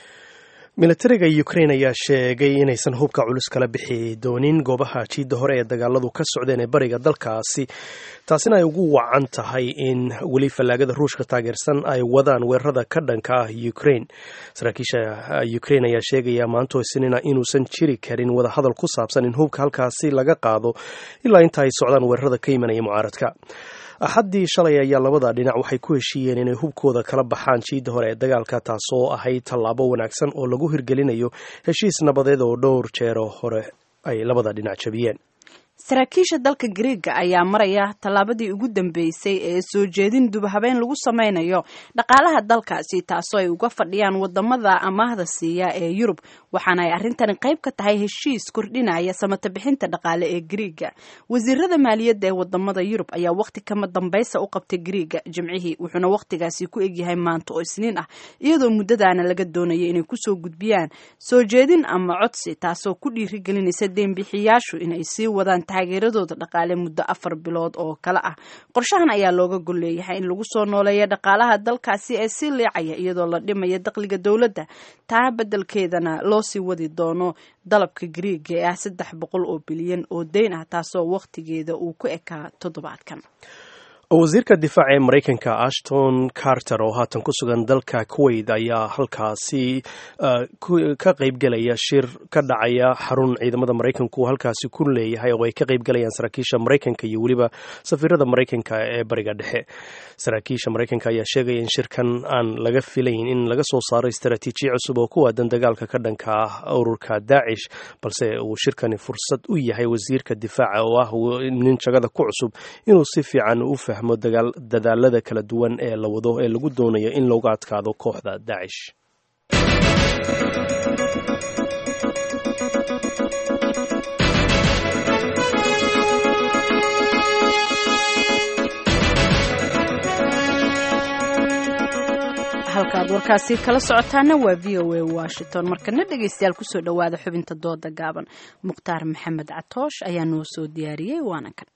Speaker 2: militariga Ukraine ayaa sheegay inaysan hubka culus kala bixi doonin goobaha jiida hore ee dagaaladu ka socdeen ee bariga dalkaasi, taasina ay ugu wacan tahay in weli fallaagada Ruushka taageersan ay wadaan weerarada ka dhanka ah Ukraine. saraakiisha Ukraine ayaa sheegaya maanta Isniina inuusan jiri karin wada hadal ku saabsan in hubka halkaasi laga qaado ilaa inta ay socdaan weerarada ka imanaya mucaaradka. axaddii shalay ayaa labada dhinac waxay ku heshiiyeen inay hubkooda kala baxaan jiida hore ee dagaalka, taasoo ahayd tallaabo wanaagsan oo lagu hirgelinayo heshiis nabadeed oo dhowr jeero hore ay labada dhinac jabiyeen.
Speaker 1: saraakiisha dalka Greega ayaa maraya tallaabadii ugu dambeysay ee soo jeedin dub-habeen lagu sameynayo dhaqaalaha dalkaasi, taasoo ay uga fadhiyaan wadamada amaahda siiya ee Yurub, waxaana ay arrintani qayb ka tahay heshiis kordhinaya samata bixinta dhaqaale ee Greega. wasiirada maaliyadda ee wadamada Yurub ayaa waqti kama dambaysa u qabtay Greega Jimcihii, wuxuuna waqtigaasi ku egyahay maanta oo Isniin ah, iyadoo muddadaana laga doonayay inay kusoo gudbiyaan soo jeedin ama codsi, taasoo ku dhiirigelinaysa deynbixiyaashu inay sii wadaan taageeradooda dhaqaale muddo 4 bilood oo kale ah. qorshahan ayaa looga gol leeyahay in lagu soo nooleeyo dhaqaalaha dalkaasi ee sii leecaya iyadoo la dhimayo dakhliga dowladda, taa beddelkeedana loo sii wadi doono dalabka Greega ee 300 oo bilyan oo deyn ah, taasoo waqtigeeda uu ku ekaa toddobaadkan.
Speaker 2: wasiirka difaaca ee Mareykanka Ashton Carter oo haatan ku sugan dalka Kuwait ayaa halkaasi ka qaybgelaya shir ka dhacaya xarun ciidamada Mareykanku halkaasi ku leeyahay oo ay ka qaybgalayaan saraakiisha Mareykanka iyo waliba safiirada Mareykanka ee bariga dhexe. saraakiisha Mareykanka ayaa sheegaya in shirkan aan laga filayn in laga soo saaro istaraatiijiyo cusub oo ku aadan dagaalka ka dhanka ah ururka Daesh, balse uu shirkani fursad u yahay wasiirka difaaca oo ah nin jagada ku cusub inuu si fiican u fahmo dadaalada kala duwan ee la wado ee lagu doonayo in looga adkaado kooxda Daesh.
Speaker 1: halkaad warkaasi kala socotaana waa VOA Washington. markana dhegaystayaal kusoo dhawaada xubinta dooda gaaban. Mukhtaar Maxamed Catoosh ayaa noo soo diyaariyey, waana kan.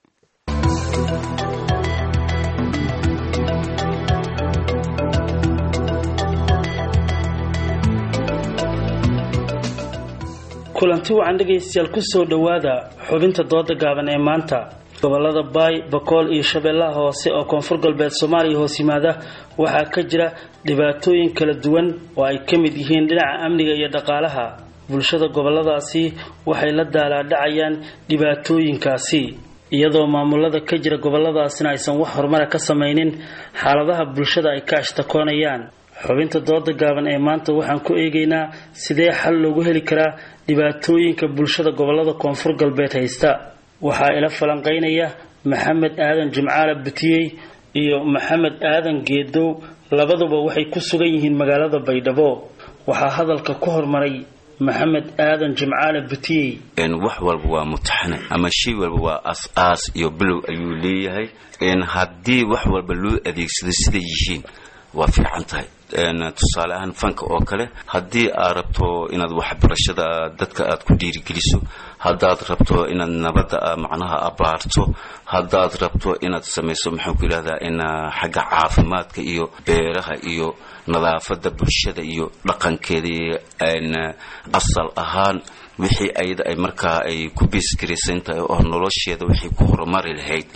Speaker 15: kulanti wacan dhegaystayaal kusoo dhawaada xubinta dooda gaaban ee maanta. gobolada Baay, Bakool iyo Shabeellaha Hoose oo Koonfur Galbeed Soomaaliya hoos yimaada waxaa ka jira dhibaatooyin kala duwan oo ay ka mid yihiin dhinaca amniga iyo dhaqaalaha. bulshada goboladaasi waxay la daalaadhacayaan dhibaatooyinkaasi iyadoo maamulada ka jira goboladaasina aysan wax horumar ka samaynin xaaladaha bulshada ay ka ashtakoonayaan. xubinta dooda gaaban ee maanta waxaan ku eegaynaa sidee xal loogu heli karaa dhibaatooyinka bulshada gobolada Koonfur Galbeed haysta. waxaa ila falanqeynaya Maxamed Aadan Jimcaale Butiyey iyo Maxamed Aadan Geedow, labaduba waxay ku sugan yihiin magaalada Baydhabo. waxaa hadalka ku hormaray Maxamed Aadan Jimcaale Butiyey.
Speaker 16: wax walba waa mutaxana ama shay walba waa aas iyo bilow ayuu leeyahay. haddii wax walba loo adeegsado sida yihiin waa fiican tahay. tusaale ahaan fanka oo kale, haddii aad rabto inaad waxbarashada dadka aad ku dhiirigeliso, haddaad rabto inaad nabadda macnaha abaarto, haddaad rabto inaad samayso maxaan ku yidhahdaa in xagga caafimaadka iyo beeraha iyo nadaafadda bulshada iyo dhaqankeeda asal ahaan wixii ayada ay markaa ay ku biiskaraysan tahay oo nolosheeda wixii ku horumari lahayd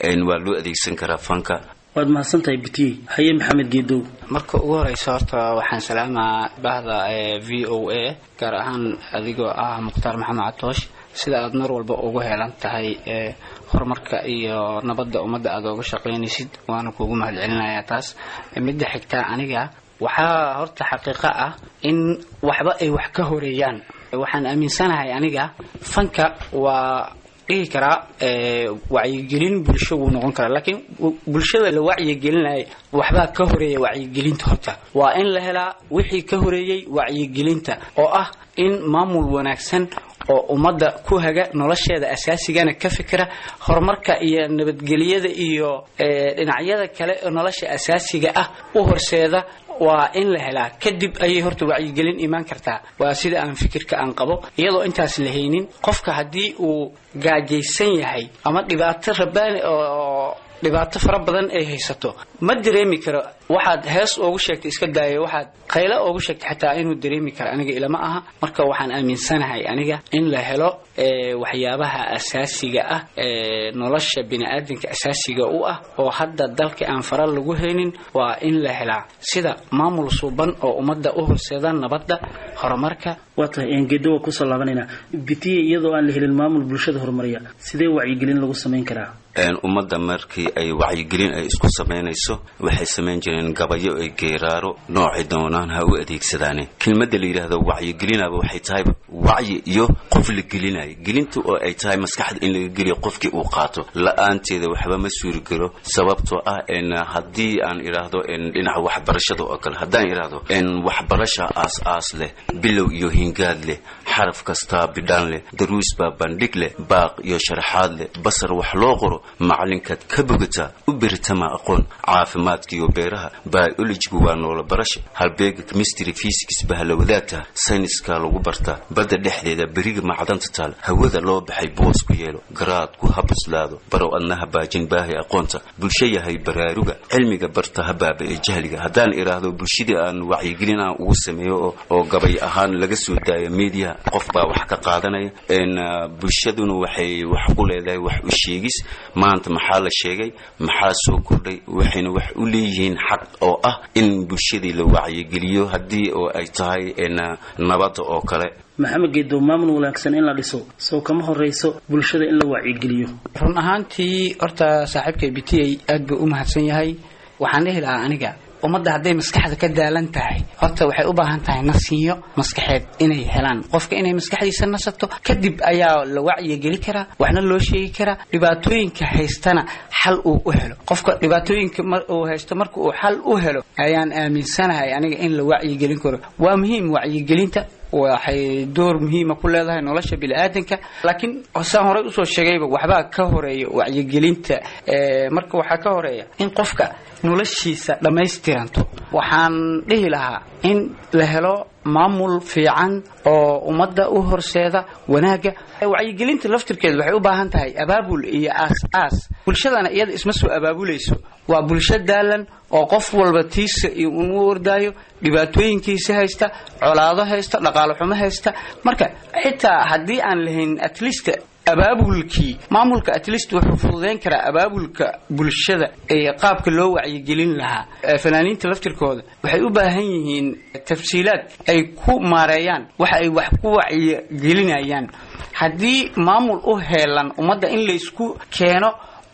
Speaker 16: waa loo adeegsan karaa fanka.
Speaker 15: waad mahadsantahay bitiye. haye maxamed geedow.
Speaker 17: marka ugu horeysa horta waxaan salaamaa bahda VOA gaar ahaan adigoo ah Mukhtaar Maxamed Catoosh sida aad mar walba ugu heelan tahay horumarka iyo nabadda ummadda aad uga shaqeynaysid waana kuugu mahadcelinayaa taas. midda xigta aniga waxaa horta xaqiiqo ah in waxba ay wax ka horeeyaan. waxaan aaminsanahay aniga fanka waa dhihi karaa wacyigelin bulsho wuu noqon karaa laakiin bulshada la wacyigelinaya waxbaa ka horeeya wacyigelinta. horta waa in la helaa wixii ka horeeyey wacyigelinta oo ah in maamul wanaagsan oo ummadda ku haga nolosheeda asaasigana ka fikira horumarka iyo nabadgelyada iyo dhinacyada kale ee nolosha asaasiga ah u horseeda waa in la helaa kadib ayay horta wacyigelin imaan kartaa. waa sida aan fikirka aan qabo iyadoo intaas la haynin qofka haddii uu gaajaysan yahay ama dhibaato rabaani oo dhibaato fara badan ay haysato ma dareemi karo waxaad hees ugu sheegtay iska daayo waxaad qaylo ugu sheegtay xataa inuu dareemi karo aniga ilama aha. marka waxaan aaminsanahay aniga in la helo waxyaabaha asaasiga ah nolosha bini'aadanka asaasiga u ah oo hadda dalka aan fara lagu haynin waa in la helaa sida maamul suuban oo ummadda u horseeda nabadda horumarka.
Speaker 15: waa tahay geedow ku soo laabanayna bitiye iyadoo aan la helin maamul bulshada horumariya sidee wacyigelin lagu samayn karaa?
Speaker 16: ummadda markii ay wacyigelin ay isku samaynayso waxay samayn jireen gabayo ay geeraaro noocay doonaan ha u adeegsadaan. kelmadda la yiraahdo wacyigelinaba waxay tahay wacyi iyo qof la gelinayo gelintu oo ay tahay maskaxda in laga geliyo qofkii uu qaato la'aanteeda waxba ma suuri garo sababtoo ah in haddii aan iraahdo in dhinaca waxbarashada oo kale haddaan iraahdo in waxbarasha aas leh bilow iyo hingaad leh xaraf kasta bidhaan leh daruus baa bandhig leh baaq iyo sharaxaad leh basar wax loo qoro macalinkaad ka bogata u biritama aqoon caafimaadka iyo beeraha biology waa noola barasho halbeega chemistry physics baa la wadaagta sayniska lagu bartaa badda dhexdeeda bariga macdanta taal hawada loo baxay boos ku yeelo garaad ku habuslaado barow adnaha baajin baahi aqoonta bulsho yahay baraaruga cilmiga barta habaaba ee jahliga. haddaan iraahdo bulshadii aan wacyigelin aan ugu sameeyo oo gabay ahaan laga soo daayo media qof baa wax ka qaadanaya bulshaduna waxay wax ku leedahay wax u sheegis maanta maxaa la sheegay maxaa soo kordhay waxayna wax u leeyihiin xaq oo ah in bulshadii la wacyigeliyo haddii oo ay tahay nabadda oo kale.
Speaker 15: maxamed geedow maamul wanaagsan in la dhiso soo kama horeyso bulshada in la wacyigeliyo?
Speaker 17: run ahaantii horta saaxiibkay bitiyey aad buu u mahadsan yahay. waxaan dhihi lahaa aniga ummadda hadday maskaxda ka daalan tahay horta waxay u baahan tahay nasiyo maskaxeed inay helaan qofka inay maskaxdiisa nasato kadib ayaa la wacyigeli karaa waxna loo sheegi karaa dhibaatooyinka haystana xal uu u helo. qofka dhibaatooyinka uu haysto marka uu xal u helo ayaan aaminsanahay aniga in la wacyigelin karo. waa muhiim wacyigelinta waxay door muhiima ku leedahay nolosha bini'aadanka laakiin saan horey usoo sheegayba waxbaa ka horeeya wacyigelinta. marka waxaa ka horeeya in qofka noloshiisa dhammaystiranto. waxaan dhihi lahaa in la helo maamul fiican oo ummadda u horseeda wanaaga. wacyigelinta laftirkeedu waxay u baahan tahay abaabul iyo aas bulshadana iyada isma soo abaabulayso waa bulsho daalan oo qof walba tiisa uu ordaayo dhibaatooyinkiisa haysta colaado haysta dhaqaale xumo haysta. marka xitaa haddii aan lahayn at least abaabulkii maamulka at least wuxuu fududeyn karaa abaabulka bulshada ee qaabka loo wacyigelin lahaa. fanaaniinta laftirkooda waxay u baahan yihiin tafsiilaad ay ku maareeyaan waxa ay wax ku wacyigelinayaan. haddii maamul u heelan ummadda in laysku keeno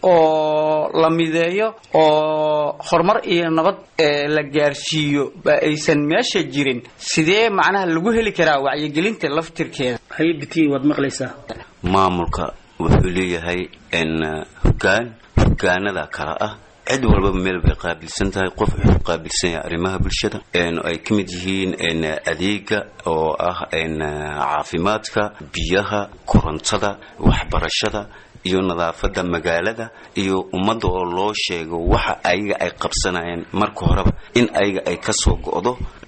Speaker 17: oo la mideeyo oo horumar iyo nabad la gaarsiiyo ba aysan meesha jirin sidee macnaha lagu heli karaa wacyigelinta laftirkeeda?
Speaker 15: haye bitiye waad maqlaysaa.
Speaker 16: maamulka wuxuu leeyahay hogaanada kala ah cid walba meel bay qaabilsan tahay. qof wuxuu qaabilsan yahay arrimaha bulshada ay ka mid yihiin adeega oo ah caafimaadka biyaha korontada waxbarashada iyo nadaafada magaalada iyo ummadda oo loo sheego waxa ayaga ay qabsanayaan marka horeba in ayaga ay ka soo go'do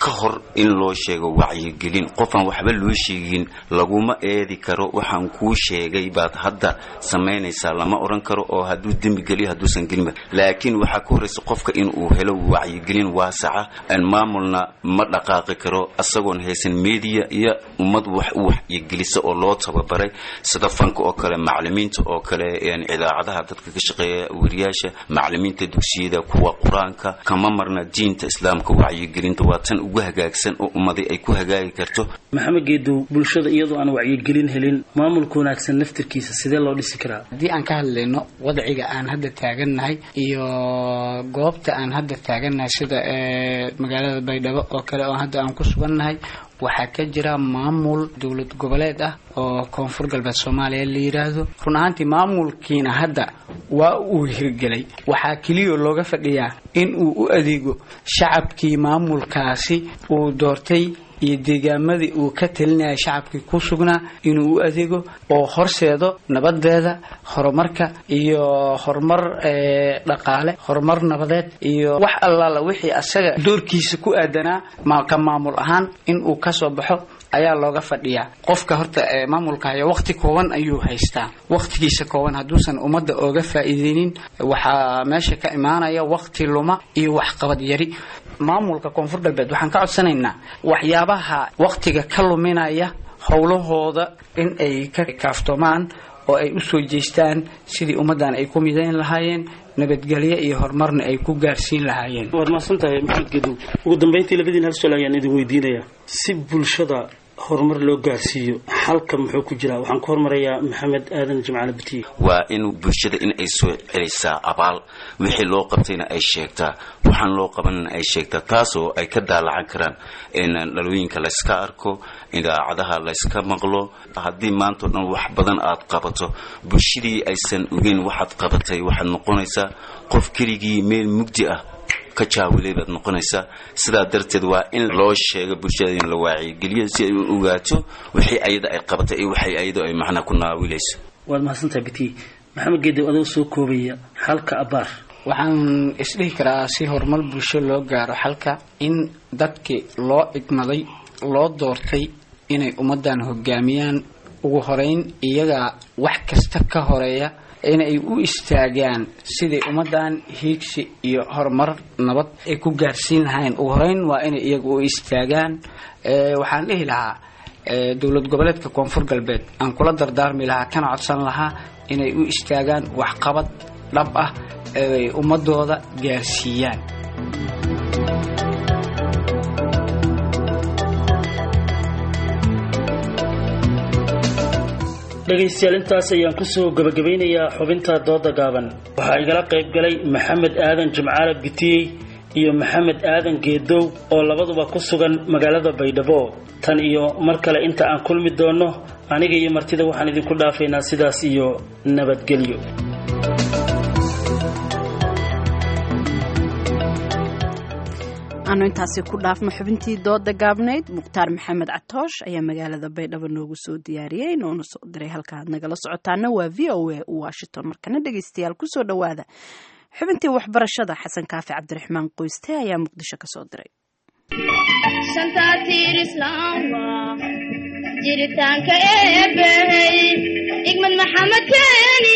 Speaker 16: ka hor in loo sheego wacyigelin. Qofaan waxba loo sheegin laguma eedi karo. Waxaan kuu sheegay baad hadda samaynaysaa lama oran karo oo hadduu dembi geliyo hadduusan gelin. Laakiin waxaa ku horeysa qofka in uu helo wacyigelin waasaca aan maamulna ma dhaqaaqi karo asagoon haysan media iyo ummad wax wacyigelisa oo loo tababaray sida fanka oo kale, macallimiinta oo kale, idaacadaha dadka ka shaqeeya, wariyaasha, macallimiinta dugsiyada, kuwa quraanka. Kama marna diinta islaamka wacyigelinta waa tan ugu hagaagsan oo ummadii ay ku hagaagi karto.
Speaker 15: maxamed geedow, bulshada iyadoo aan wacyigelin helin maamulka wanaagsan naftirkiisa sidee loo dhisi karaa?
Speaker 17: haddii aan ka hadlayno wadciga aan hadda taagannahay iyo goobta aan hadda taagannahay sida magaalada Baydhabo oo kale oo hadda aan ku sugannahay, waxaa ka jira maamul dowlad goboleed ah oo koonfur galbeed Soomaaliya la yiraahdo. run ahaantii maamulkiina hadda waa uu hirgelay. waxaa kaliya looga fadhiyaa in uu u adeego shacabkii maamulkaasi uu doortay iyo deegaamadii uu ka talinaya shacabkii ku sugnaa inuu u adeego oo horseedo nabadeeda, horumarka iyo horumar dhaqaale, horumar nabadeed iyo wax allaala wixii asaga doorkiisa ku aadanaa ka maamul ahaan in uu ka soo baxo ayaa looga fadhiyaa. qofka horta maamulka haya waqti kooban ayuu haystaa. waqtigiisa kooban hadduusan ummadda ooga faa'iideynin waxaa meesha ka imaanaya waqti luma iyo waxqabad yari. maamulka koonfur galbeed waxaan ka codsanaynaa waxyaabaha waqtiga ka luminaya howlahooda in ay ka kaaftoomaan oo ay u soo jeestaan sidii ummaddan ay ku midayn lahaayeen, nabadgelyo iyo horumarna ay ku gaarsiin lahaayeen. waad mahadsantahay maxamed geedow. ugu dambeyntii labadiin hal su'aal ayaan idin weydiinayaa. si bulshada horumar loo gaarsiiyo xalka muxuu ku jiraa? waxaan ku hormarayaa maxamed aadan jimcaale bitiye.
Speaker 16: waa in bulshada in ay soo celisaa abaal, wixii loo qabtayna ay sheegtaa, waxaan loo qabanna ay sheegtaa, taasoo ay ka daalacan karaan in dhalooyinka la iska arko, idaacadaha la iska maqlo. haddii maanta oo dhan wax badan aad qabato bulshadii aysan ogeyn waxaad qabatay, waxaad noqonaysaa qof keligii meel mugdi ah ka jaawilay baad noqonaysaa. sidaa darteed waa in loo sheego bulshada in la waacigeliyo si ay u ogaato wixii ayada ay qabatay iyo waxay ayada ay macnaa ku naawilayso.
Speaker 15: waad mahadsantahay bitiye. maxamed geedow, adoo soo koobaya xalka abaar.
Speaker 17: waxaan isdhihi karaa si horumar bulsho loo gaaro xalka in dadkii loo igmaday, loo doortay inay ummaddan hogaamiyaan, ugu horeyn iyaga wax kasta ka horeeya inay u istaagaan sidii ummaddan hiigsi iyo horumar nabad ay ku gaarsiin lahayn. ugu horeyn waa inay iyaga u istaagaan. waxaan dhihi lahaa dowlad goboleedka koonfur galbeed aan kula dardaarmi lahaa kana codsan lahaa inay u istaagaan waxqabad dhab ah ay ummadooda gaarsiiyaan. dhegaystayaal, intaas ayaan kusoo gabagabeynayaa xubinta dooda gaaban. waxaa igala qayb galay maxamed aadan jimcaale bitiyey iyo maxamed aadan geedow oo labaduba ku sugan magaalada Baydhabo. tan iyo mar kale inta aan kulmi doono, aniga iyo martida waxaan idinku dhaafaynaa sidaas iyo nabadgelyo.
Speaker 1: aanu intaasi ku dhaafno xubintii dooda gaabnayd. mukhtaar maxamed catoosh ayaa magaalada Baydhabo noogu soo diyaariyey, noona soo diray. halka aad nagala socotaana waa VOA Washington. markana dhegaystayaal kusoo dhawaada xubintii waxbarashada. xasan kaafi cabdiraxmaan qoyste ayaa muqdisho ka soo diray.
Speaker 18: jiritaanka eebbahey igmad maxamed keeni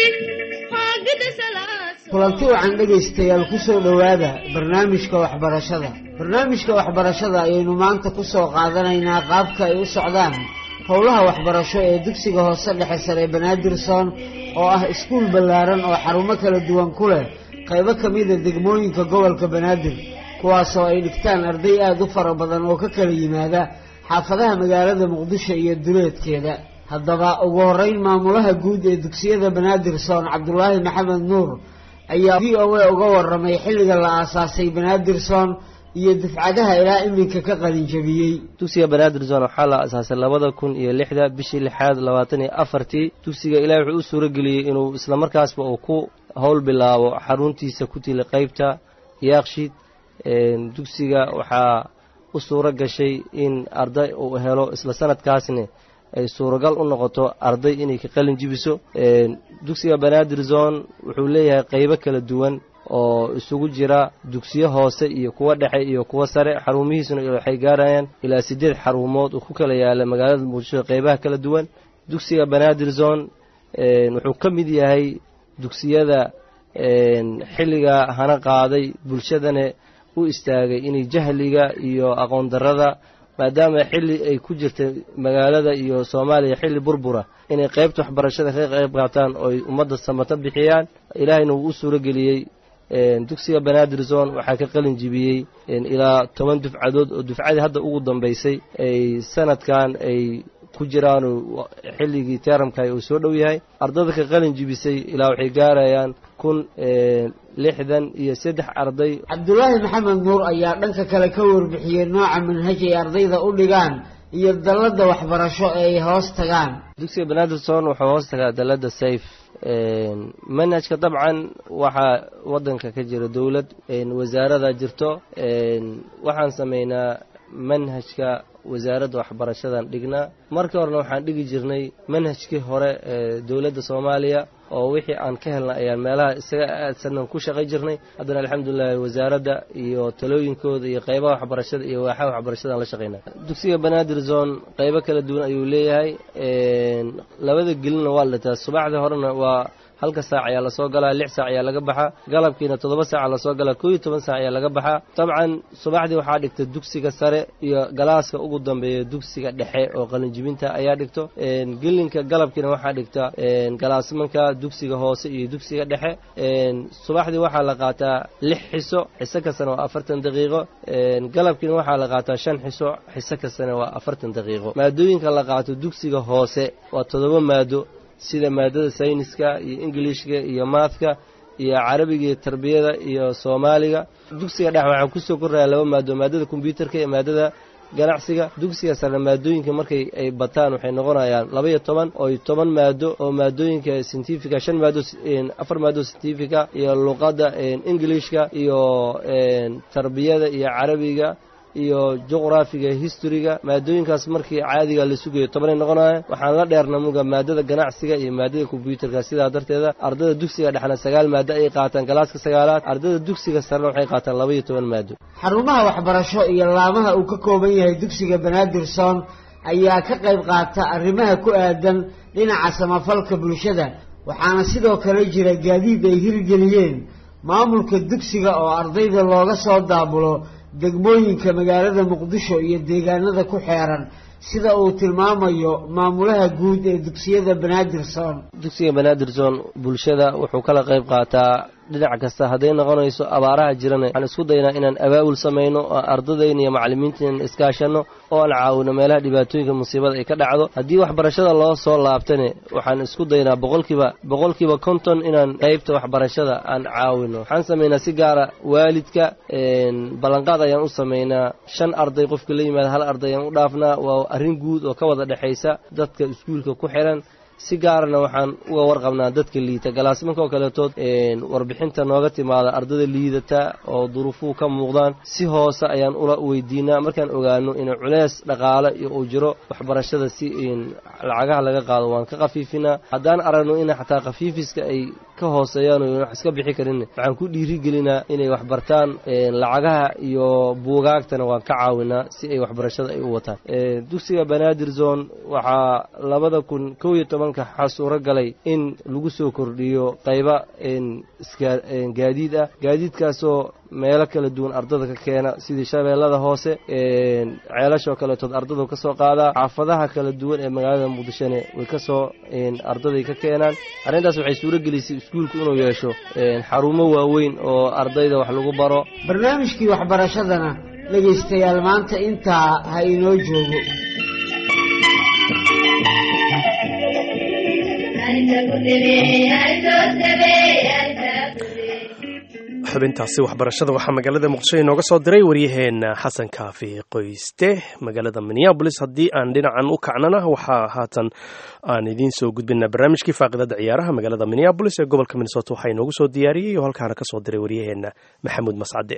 Speaker 19: kulanti wacan dhegaystayaal kusoo dhowaada barnaamijka waxbarashada ayaynu maanta ku soo qaadanaynaa qaabka ay u socdaan howlaha waxbarasho ee dugsiga hoose dhexe sare Banaadirson oo ah iskuul ballaaran oo xarumo kala duwan ku leh qaybo ka mid ah degmooyinka gobolka Banaadir, kuwaasoo ay dhigtaan arday aad u fara badan oo ka kala yimaada xaafadaha magaalada Muqdisho iyo duleedkeeda. haddaba ugu horeyn maamulaha guud ee dugsiyada Banaadirson Cabdullaahi Maxamed Nuur ayaa VOA uga waramay xilliga la aasaasay Banaadirson iyo dufcadaha ilaa iminka ka qalin jabiyey.
Speaker 20: dugsiga Banaadirson waxaa la aasaasay 2006 bishii 6/24. dugsiga ilaahay wuxuu u suuro geliyay inuu isla markaasba uu ku howl bilaabo xaruntiisa ku tili qaybta Yaaqshid. dugsiga waxaa u suuro gashay in arday uu helo isla sanadkaasna ay suuragal u noqoto arday inay ka qalin jibiso. dugsiga Banaadirson wuxuu leeyahay qaybo kala duwan oo isugu jira dugsiyo hoose iyo kuwa dhexe iyo kuwa sare. xarumihiisuna waxay gaarayaan ilaa 8 xarumood oo ku kala yaala magaalada Muqdisho qaybaha kala duwan. dugsiga Banaadir Zone wuxuu ka mid yahay dugsiyada xilliga hana qaaday bulshadana u istaagay inay jahliga iyo aqoon darrada maadaama xilli ay ku jirtay magaalada iyo Soomaaliya xilli burbura inay qaybta waxbarashada ka qayb qaataan oo ummadda samata bixiyaan. ilaahayna uu u suuro geliyay dugsiga Banaadir Zone waxaa ka qalin jibiyey ilaa 10 dufcadood oo dufcadii hadda ugu dambeysay ay sanadkan ay ku jiraan xilligii teeramka ay soo dhow yahay. ardayda ka qalin jibisay ilaa waxay gaarayaan 63 arday.
Speaker 19: Cabdullaahi Maxamed Nuur ayaa dhanka kale ka warbixiyay nooca manhaj ay ardayda u dhigaan iyo dalada waxbarasho ay hoos tagaan.
Speaker 20: dugsiga Banaadir Zone wuxuu hoos tagaa dalada Safe. manhajka dabcan waxa wadanka ka jira dawlad wasaaradda jirto. waxaan sameynaa manhajka wasaaradda waxbarashadan dhignaa. markii horena waxaan dhigi jirnay manhajkii hore ee dawladda Soomaaliya oo wixii aan ka helnay ayaan meelaha isaga aadsan ku shaqay jirnay. haddana alxamdulillaah wasaaradda iyo talooyinkooda iyo qaybaha waxbarashada iyo waaxaha waxbarashada la shaqeynaa. dugsiga Banaadir Zone qaybo kala duwan ayuu leeyahay. labada gelina waa la taa. subaxdii horena waa halka saac ayaa la soo galaa 6 saac ayaa laga baxaa. galabkiina 7 saac la soo galaa 12 saac ayaa laga baxaa. dabcan subaxdii waxaa dhigta dugsiga sare iyo galaaska ugu dambeeya dugsiga dhexe oo qalin jibinta ayaa dhigto. gelinka galabkiina waxaa dhigta galaasmanka dugsiga hoose iyo dugsiga dhexe. subaxdii waxaa la qaataa 6 xiso. xiso kastana waa 40 daqiiqo. galabkiina waxaa la qaataa 5 xiso. xiso kastana waa 40 daqiiqo. maadooyinka la qaato dugsiga hoose waa 7 maado sida maadada sayniska iyo ingiliishka iyo maathka iyo carabiga iyo tarbiyada iyo Soomaaliga. dugsiga dhexe waxaa ku soo koraya 2 maado, maadada computerka iyo maadada ganacsiga. dugsiga sare maadooyinka markay ay bataan waxay noqonayaan 12 oo 10 maado oo maadooyinka scientific 5 maado 4 maado scientific iyo luqadda ingiliishka iyo tarbiyada iyo carabiga iyo juqraafiga historyga. maadooyinkaas markii caadiga la sugayo 10 noqonaya. waxaan la dheernamuga maadada ganacsiga iyo maadada computerka. sidaa darteeda ardayda dugsiga dhexna 9 maado ay qaataan galaaska 9aad. ardayda dugsiga sarena waxay qaataan 12 maado.
Speaker 19: xarumaha waxbarasho iyo laamaha uu ka kooban yahay dugsiga Banaadir Zone ayaa ka qayb qaata arrimaha ku aadan dhinaca samafalka bulshada. waxaana sidoo kale jira gaadiid ay hirgeliyeen maamulka dugsiga oo ardayda looga soo daabulo degmooyinka magaalada Muqdisho iyo deegaanada ku xeeran sida uu tilmaamayo maamulaha guud ee dugsiyada Banaadir Zone.
Speaker 20: dugsiga Banaadir Zone bulshada wuxuu kala qayb qaataa dhinac kasta. haday noqonayso abaaraha jirana waxaan isku daynaa inaan abaabul sameeyno oo ardadayna iyo macallimiinta iskaashano oo aan caawino meelaha dhibaatooyinka musiibada ay ka dhacdo. haddii waxbarashada loo soo laabtane waxaan isku daynaa boqolkiiba 50 inaan qaybta waxbarashada aan caawino. waxaan sameynaa si gaara waalidka ballanqaad ayaan u sameynaa 5 arday qofka la yimaado 1 arday ayaan u dhaafnaa. waa arrin guud oo ka wada dhaxaysa dadka iskuulka ku xiran. si gaarna waxaan uga warqabnaa dadka liita galaasmanka oo kaleetood warbixinta nooga timaada ardada liidata oo duruufuhu ka muuqdaan si hoose ayaan ula weydiinaa markaan ogaano in culeys dhaqaale iyo uu jiro waxbarashada si lacagaha laga qaado waan ka qafiifinaa. haddaan aragno in xataa qafiifiska ay ka hooseeyaan oo wax iska bixi karin waxaan ku dhiirigelinaa inay wax bartaan. lacagaha iyo buugaagtana waan ka caawinaa si ay waxbarashada ay u wataan. dugsiga Banaadir Zone waxaa 2011 waxaa suuro galay in lagu soo kordhiyo qayba gaadiid ah. gaadiidkaasoo meelo kala duwan ardada ka keena sidii Shabeellada Hoose ceelasho kale tood ardada ka soo qaada. xaafadaha kala duwan ee magaalada Muqdisho way ka soo ardaday ka keenaan. arrintaas waxay suuro gelisay iskuulku inuu yeesho xarumo waaweyn oo ardayda wax lagu baro.
Speaker 19: barnaamijkii waxbarashadana dhageystayaal maanta intaa ha inoo joogo.
Speaker 2: xubintaasi waxbarashada waxaa magaalada Muqdisho inooga soo diray waryaheena Xasan Kaafi Qoyste. magaalada Minneapolis haddii aan dhinacan u kacnana waxaa haatan aan idiin soo gudbinaa barnaamijkii faaqidada ciyaaraha magaalada Minneapolis ee gobolka Minnesota. waxaa inoogu soo diyaariyey oo halkaana ka soo diray waryaheena Maxamuud Mascade.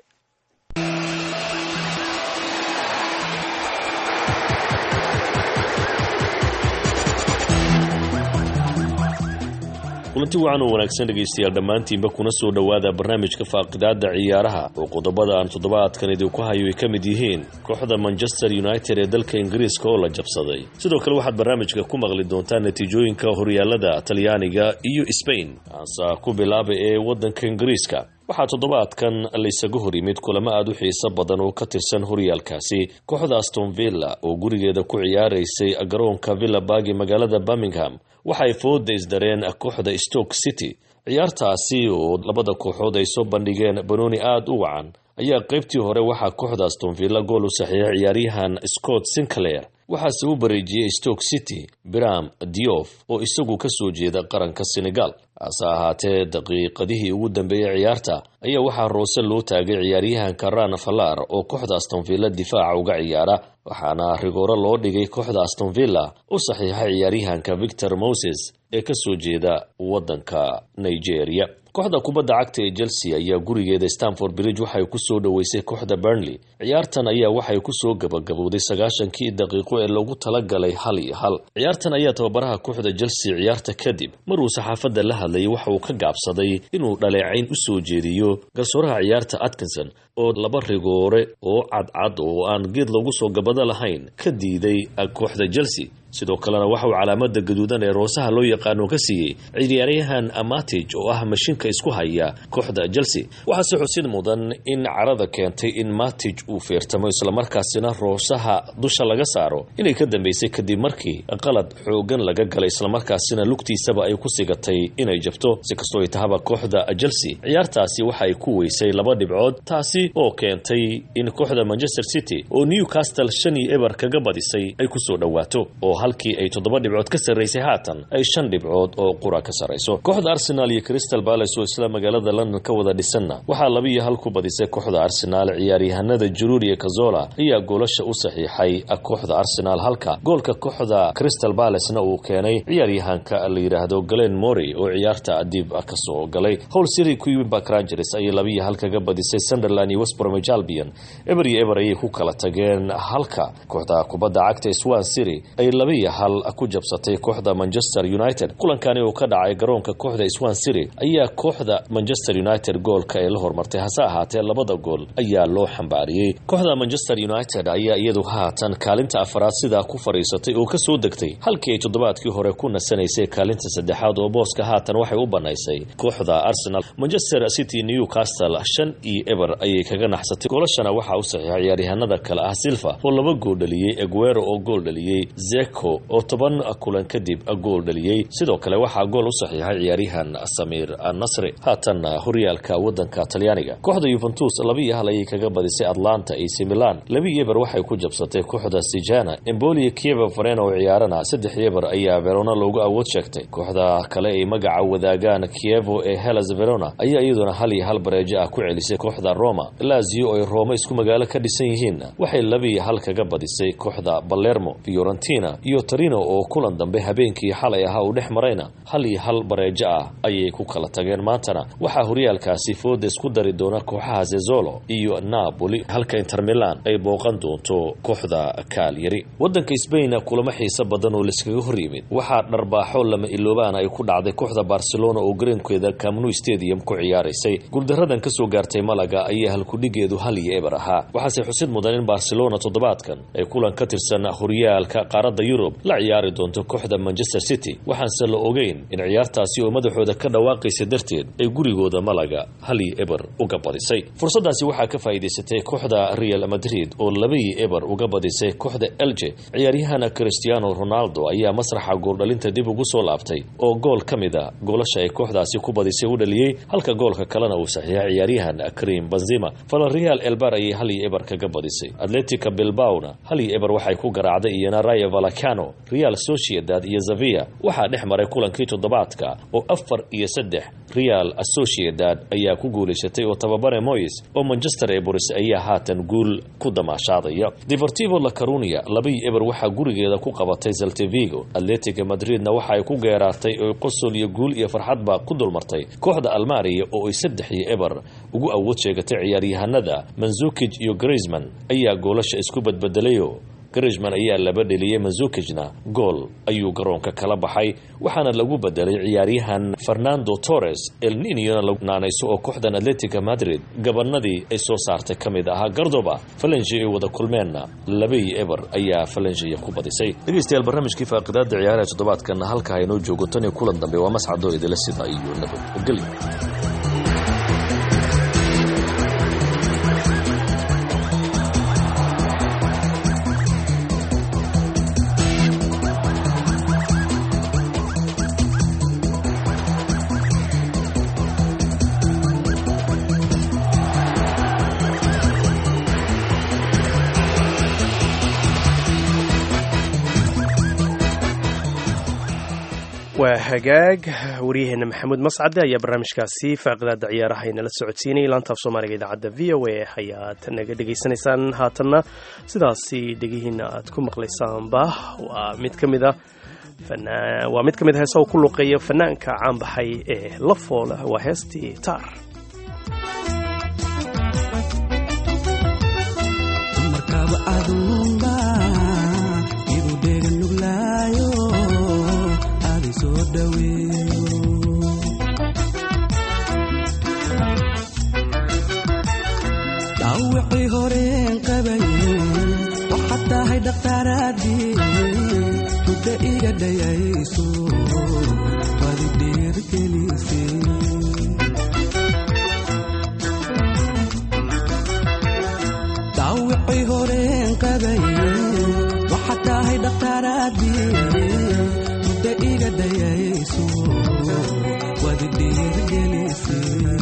Speaker 21: kulanti wacan oo wanaagsan dhegaystayaal dhammaantiinba kuna soo dhowaada barnaamijka faaqidaada ciyaaraha oo qodobada aan toddobaadkan idinku hayo ay ka mid yihiin kooxda Manchester United ee dalka Ingiriiska oo la jabsaday. Sidoo kale waxaad barnaamijka ku maqli doontaan natiijooyinka horyaalada Talyaaniga iyo Spain. Aasa ku bilaabay ee wadanka Ingiriiska. waxaa toddobaadkan la isaga hor yimid kulamo aad u xiiso badan oo ka tirsan horyaalkaasi. Kooxda Aston Villa oo gurigeeda ku ciyaaraysay garoonka Villa Park ee magaalada Birmingham waxay fooda isdareen kooxda Stoke City. ciyaartaasi oo labada kooxood ay soo bandhigeen banooni aad u wacan ayaa qaybtii hore waxaa kooxda Aston Villa gool u saxiixay ciyaaryahan Scott Sinclair. waxaase u bareejiyay Stoke City Biram Diouf oo isagu ka soo jeeda qaranka Senegal. hase ahaatee daqiiqadihii ugu dambeeyay ciyaarta ayaa waxaa roose loo taagay ciyaaryahanka Rana Falar oo kooxda Aston Villa difaaca uga ciyaara, waxaana rigooro loo dhigay kooxda Aston Villa u saxiixay ciyaaryahanka Victor Moses ee ka soo jeeda wadanka Nigeria. kooxda kubadda cagta ee Chelsea ayaa gurigeeda Stamford Bridge waxay ku soo dhaweysay kooxda Burnley. ciyaartan ayaa waxay ku soo gabagabowday 90kii daqiiqo ee lagu talagalay 1-1. ciyaartan ayaa tababaraha kooxda Chelsea ciyaarta kadib maruu saxaafadda la hadlayay waxa uu ka gaabsaday inuu dhaleecayn u soo jeediyo garsooraha ciyaarta Atkinson oo laba rigoore oo cadcad oo aan geed lagu soo gabada lahayn ka diiday kooxda Chelsea. sidoo kalena waxa uu calaamada gaduudan ee roosaha loo yaqaan ka siiyay ciyaaryahan Matic oo ah mashiinka isku haya kooxda Chelsea. waxaase xusid mudan in carada keentay in Matic uu feertamo isla markaasina roosaha dusha laga saaro inay ka dambeysay kadib markii qalad xoogan laga galay isla markaasina lugtiisaba ay ku sigatay inay jabto. si kastoo ay tahaba kooxda Chelsea ciyaartaasi waxa ay ku weysay 2 dhibcood, taasi oo keentay in kooxda Manchester City oo Newcastle 5-0 kaga badisay ay ku soo dhawaato oo halkii ay 7 dhibcood ka sareysay haatan ay 5 dhibcood oo qura ka sareyso. kooxda Arsenal iyo Crystal Palace oo isla magaalada London ka wada dhisanna waxaa 2-1 ku badisay kooxda Arsenal. ciyaaryahanada Giroud iyo Cazorla ayaa goolasha u saxiixay kooxda Arsenal, halka goolka kooxda Crystal Palace-na uu keenay ciyaaryahanka la yiraahdo Glenn Murray oo ciyaarta dib ka soo galay. Hull City Queen Park Rangers ay 2-1 kaga badisay Sunderland iyo West Bromwich Albion. eber ayay ku kala tageen, halka kooxda kubadda cagta Swansea City ay 2-1 ku jabsatay kooxda Manchester United. kulankani oo ka dhacay garoonka kooxda Swansea City ayaa kooxda Manchester United goolka ay la hormartay, hase ahaatee labada gool ayaa loo xambaariyay. kooxda Manchester United ayaa iyadu haatan kaalinta afraad sidaa ku fariisatay oo ka soo degtay halkii ay toddobaadkii hore ku nasanaysay kaalinta saddexaad oo booska haatan waxay u banaysay kooxda Arsenal. Manchester City Newcastle 5-0 ayay kaga naxsatay. goolashana waxaa u saxiixay ciyaaryahanada kale ah Silva oo 2 gool dhaliyay, Aguero oo gool dhaliyay, Zeko oo 10 kulan kadib gool dhaliyay. sidoo kale waxaa gool u saxiixay ciyaaryahan Samir Nasri. haatan horyaalka wadanka Talyaaniga kooxda Juventus 2-1 ayay kaga badisay Atlanta AC Milan. 2-0 waxay ku jabsatay kooxda Sijana. Empoli Kiev Verona oo ciyaarana 3-0 ayaa Verona loogu awood sheegtay. kooxda kale ay magaca wadaagaan Kiev ee Hellas Verona ayaa iyaduna 1-1 bareejo ku celisay kooxda Roma. Lazio oo Roma isku magaalo ka dhisan yihiin waxay 2-1 kaga badisay kooxda Palermo. Fiorentina iyo Torino oo kulan dambe habeenkii xalay ahaa u dhex marayna 1-1 bareejo ayay ku kala tageen. maantana waxaa horyaalkaasi fooda isku dari doona kooxaha Sassuolo iyo Napoli, halka Inter Milan ay booqan doonto kooxda Cagliari. wadanka Spain kulamo xiiso badan oo liskaga hor yimid waxaa dharbaaxo lama iloobaan ay ku dhacday kooxda Barcelona oo garoonkeeda Camp Nou Stadium ku ciyaaraysay. guuldaradan ka soo gaartay Malaga ayaa halkudhigeedu 1-0 ahaa. waxaase xusid mudan in Barcelona toddobaadkan ay kulan ka tirsan horyaalka qaaradda Yurub la ciyaari doonto kooxda Manchester City, waxaanse la ogeyn in ciyaartaasi oo madaxooda ka dhawaaqaysa darteed ay gurigooda Malaga 1-0 uga badisay. fursadaasi waxaa ka faa'iideysatay kooxda Real Madrid oo 2-0 uga badisay kooxda Elche. ciyaaryahan Cristiano Ronaldo ayaa masraxa gool dhalinta dib ugu soo laabtay oo gool kamida goolasha ay kooxdaasi ku badisay u dhaliyay, halka goolka kalena uu saxiixay ciyaaryahan Karim Benzema. Villarreal Elbar ayay 1-0 kaga badisay. Atletico Bilbao-na 1-0 waxay ku garaacday iyana Rayo Vallecano. Real Sociedad iyo Sevilla waxaa dhex maray kulankii toddobaadka oo 4-3 Real Sociedad ayaa ku guuleysatay oo tababare Moyes oo Manchester Boris ayaa haatan guul ku damaashaadaya. Deportivo La Coruña 2-0 waxaa gurigeeda ku qabatay Celta Vigo. Atletico Madridna waxa ay ku geeraartay oo qosol iyo guul iyo farxadba ku dulmartay kooxda Almeria oo ay 3-0 ugu awood sheegatay. ciyaaryahanada Mandzukic iyo Griezmann ayaa goolasha isku badbadalayo Griezmann ayaa laba dheliyay, Mandzukic-na gool ayuu garoonka kala baxay, waxaana lagu bedelay ciyaaryahan Fernando Torres. El Niño lagu naanayso oo kooxdan Atletico Madrid gabanadii ay soo saartay kamid ahaa Cordoba. Valencia ay wada kulmeenna 2-0 ayaa Valencia ku badisay. dhegeystayaal, barnaamijkii faaqidaada ciyaaraha toddobaadkan halka inoo joogo tan iyo kulan dambe waa mascado idila sida iyo nabadgelyo.
Speaker 2: waa hagaag waryaheena maxamuud mascade ayaa barnaamijkaasi faaqidaada ciyaaraha inala socodsiinayay laantaaf soomaaliga idaacadda v o a ayaad naga dhegaysanaysaan haatanna sidaasi dhegihiina aad ku maqlaysaanba waa mid ka mid a heesa oo ku luqeeya fanaanka caanbaxay ee la foola waa heestii taar.
Speaker 4: dhawicii horeen qabayeen waxaad tahay dhakhtaaraadii muddo iga dhayayso wadi dhiirgelisay dhawicii horeen qabayeen waxaad tahay dhakhtaaraadii muddo iga dhayayso wadi dhiirgelisay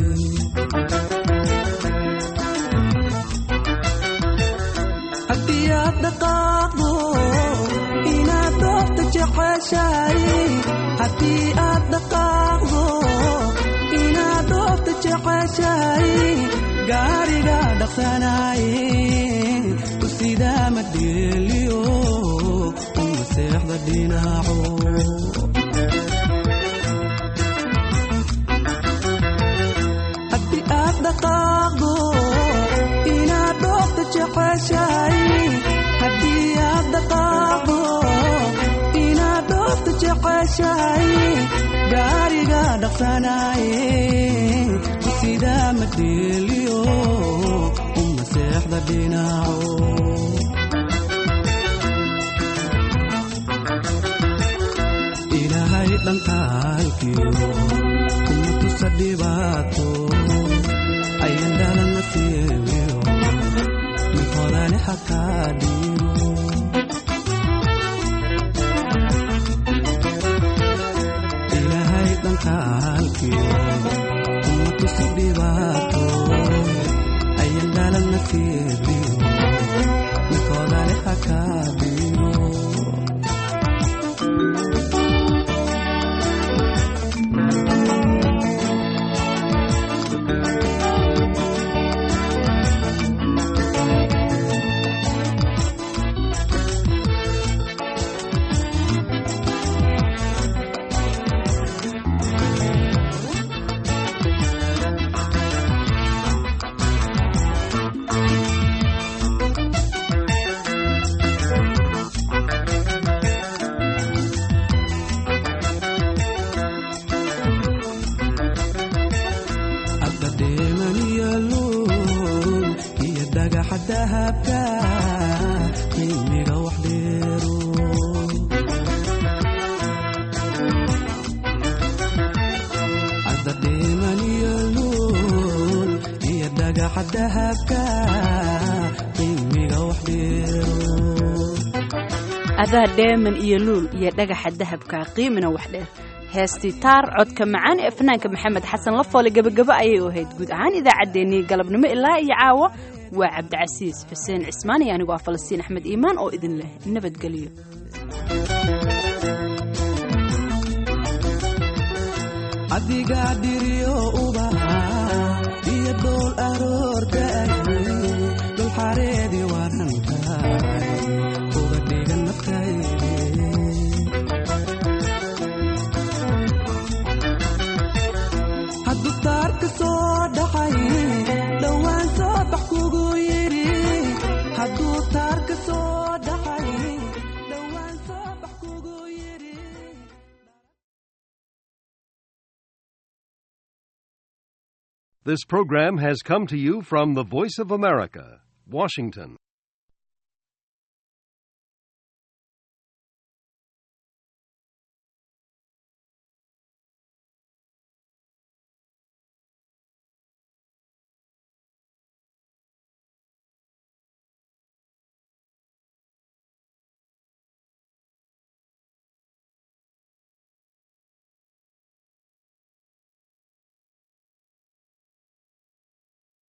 Speaker 4: dhaqaaqdo inaad doofta jeceshahay haddii aad dhaqaaqdo inaad doofta jeceshahay gaariga dhaqsanaaye ku sidaa ma dheeliyo uma seexda dhinaco haddii aad dhaqaaqdo inaad doofta jeceshahay haddii aad dhaqaaqdo inaad doofta jeceshahay gaariga dhaqsanaaye ku sidaa ma dheeliyo uma seexda dhinaco ilaahay dhankaalkiyo kuma tusa dhibaato ayan dhalana siibiyo mid horale hakaa dhiiro ilaahay dhankaalkiyo kuma tusa dhibaato ayan dhalana siibiyo mid horale hakaa dhiiro
Speaker 1: adaa dheeman iyo luul iyo dhagaxa dahabka qiimina wax dheer heestii taar codka macaan ee fanaanka maxamed xasan la foole gabagabo ayay u ahayd guud ahaan idaacaddeenii galabnimo ilaa iyo caawa waa cabdicasiis xuseen cismaan iyo anigoo ah falastiin axmed iimaan oo idin leh nabadgelyo
Speaker 4: adiga dhiriyo ubaha iyo dhool aroortay dul xareedi warantaay uga dhigan naftayde hadduu taarka soo dhaxay dhowaan soo bax kugu yidhi hadduu taarka soo dhaxay
Speaker 5: This program has come to you from the Voice of America, Washington.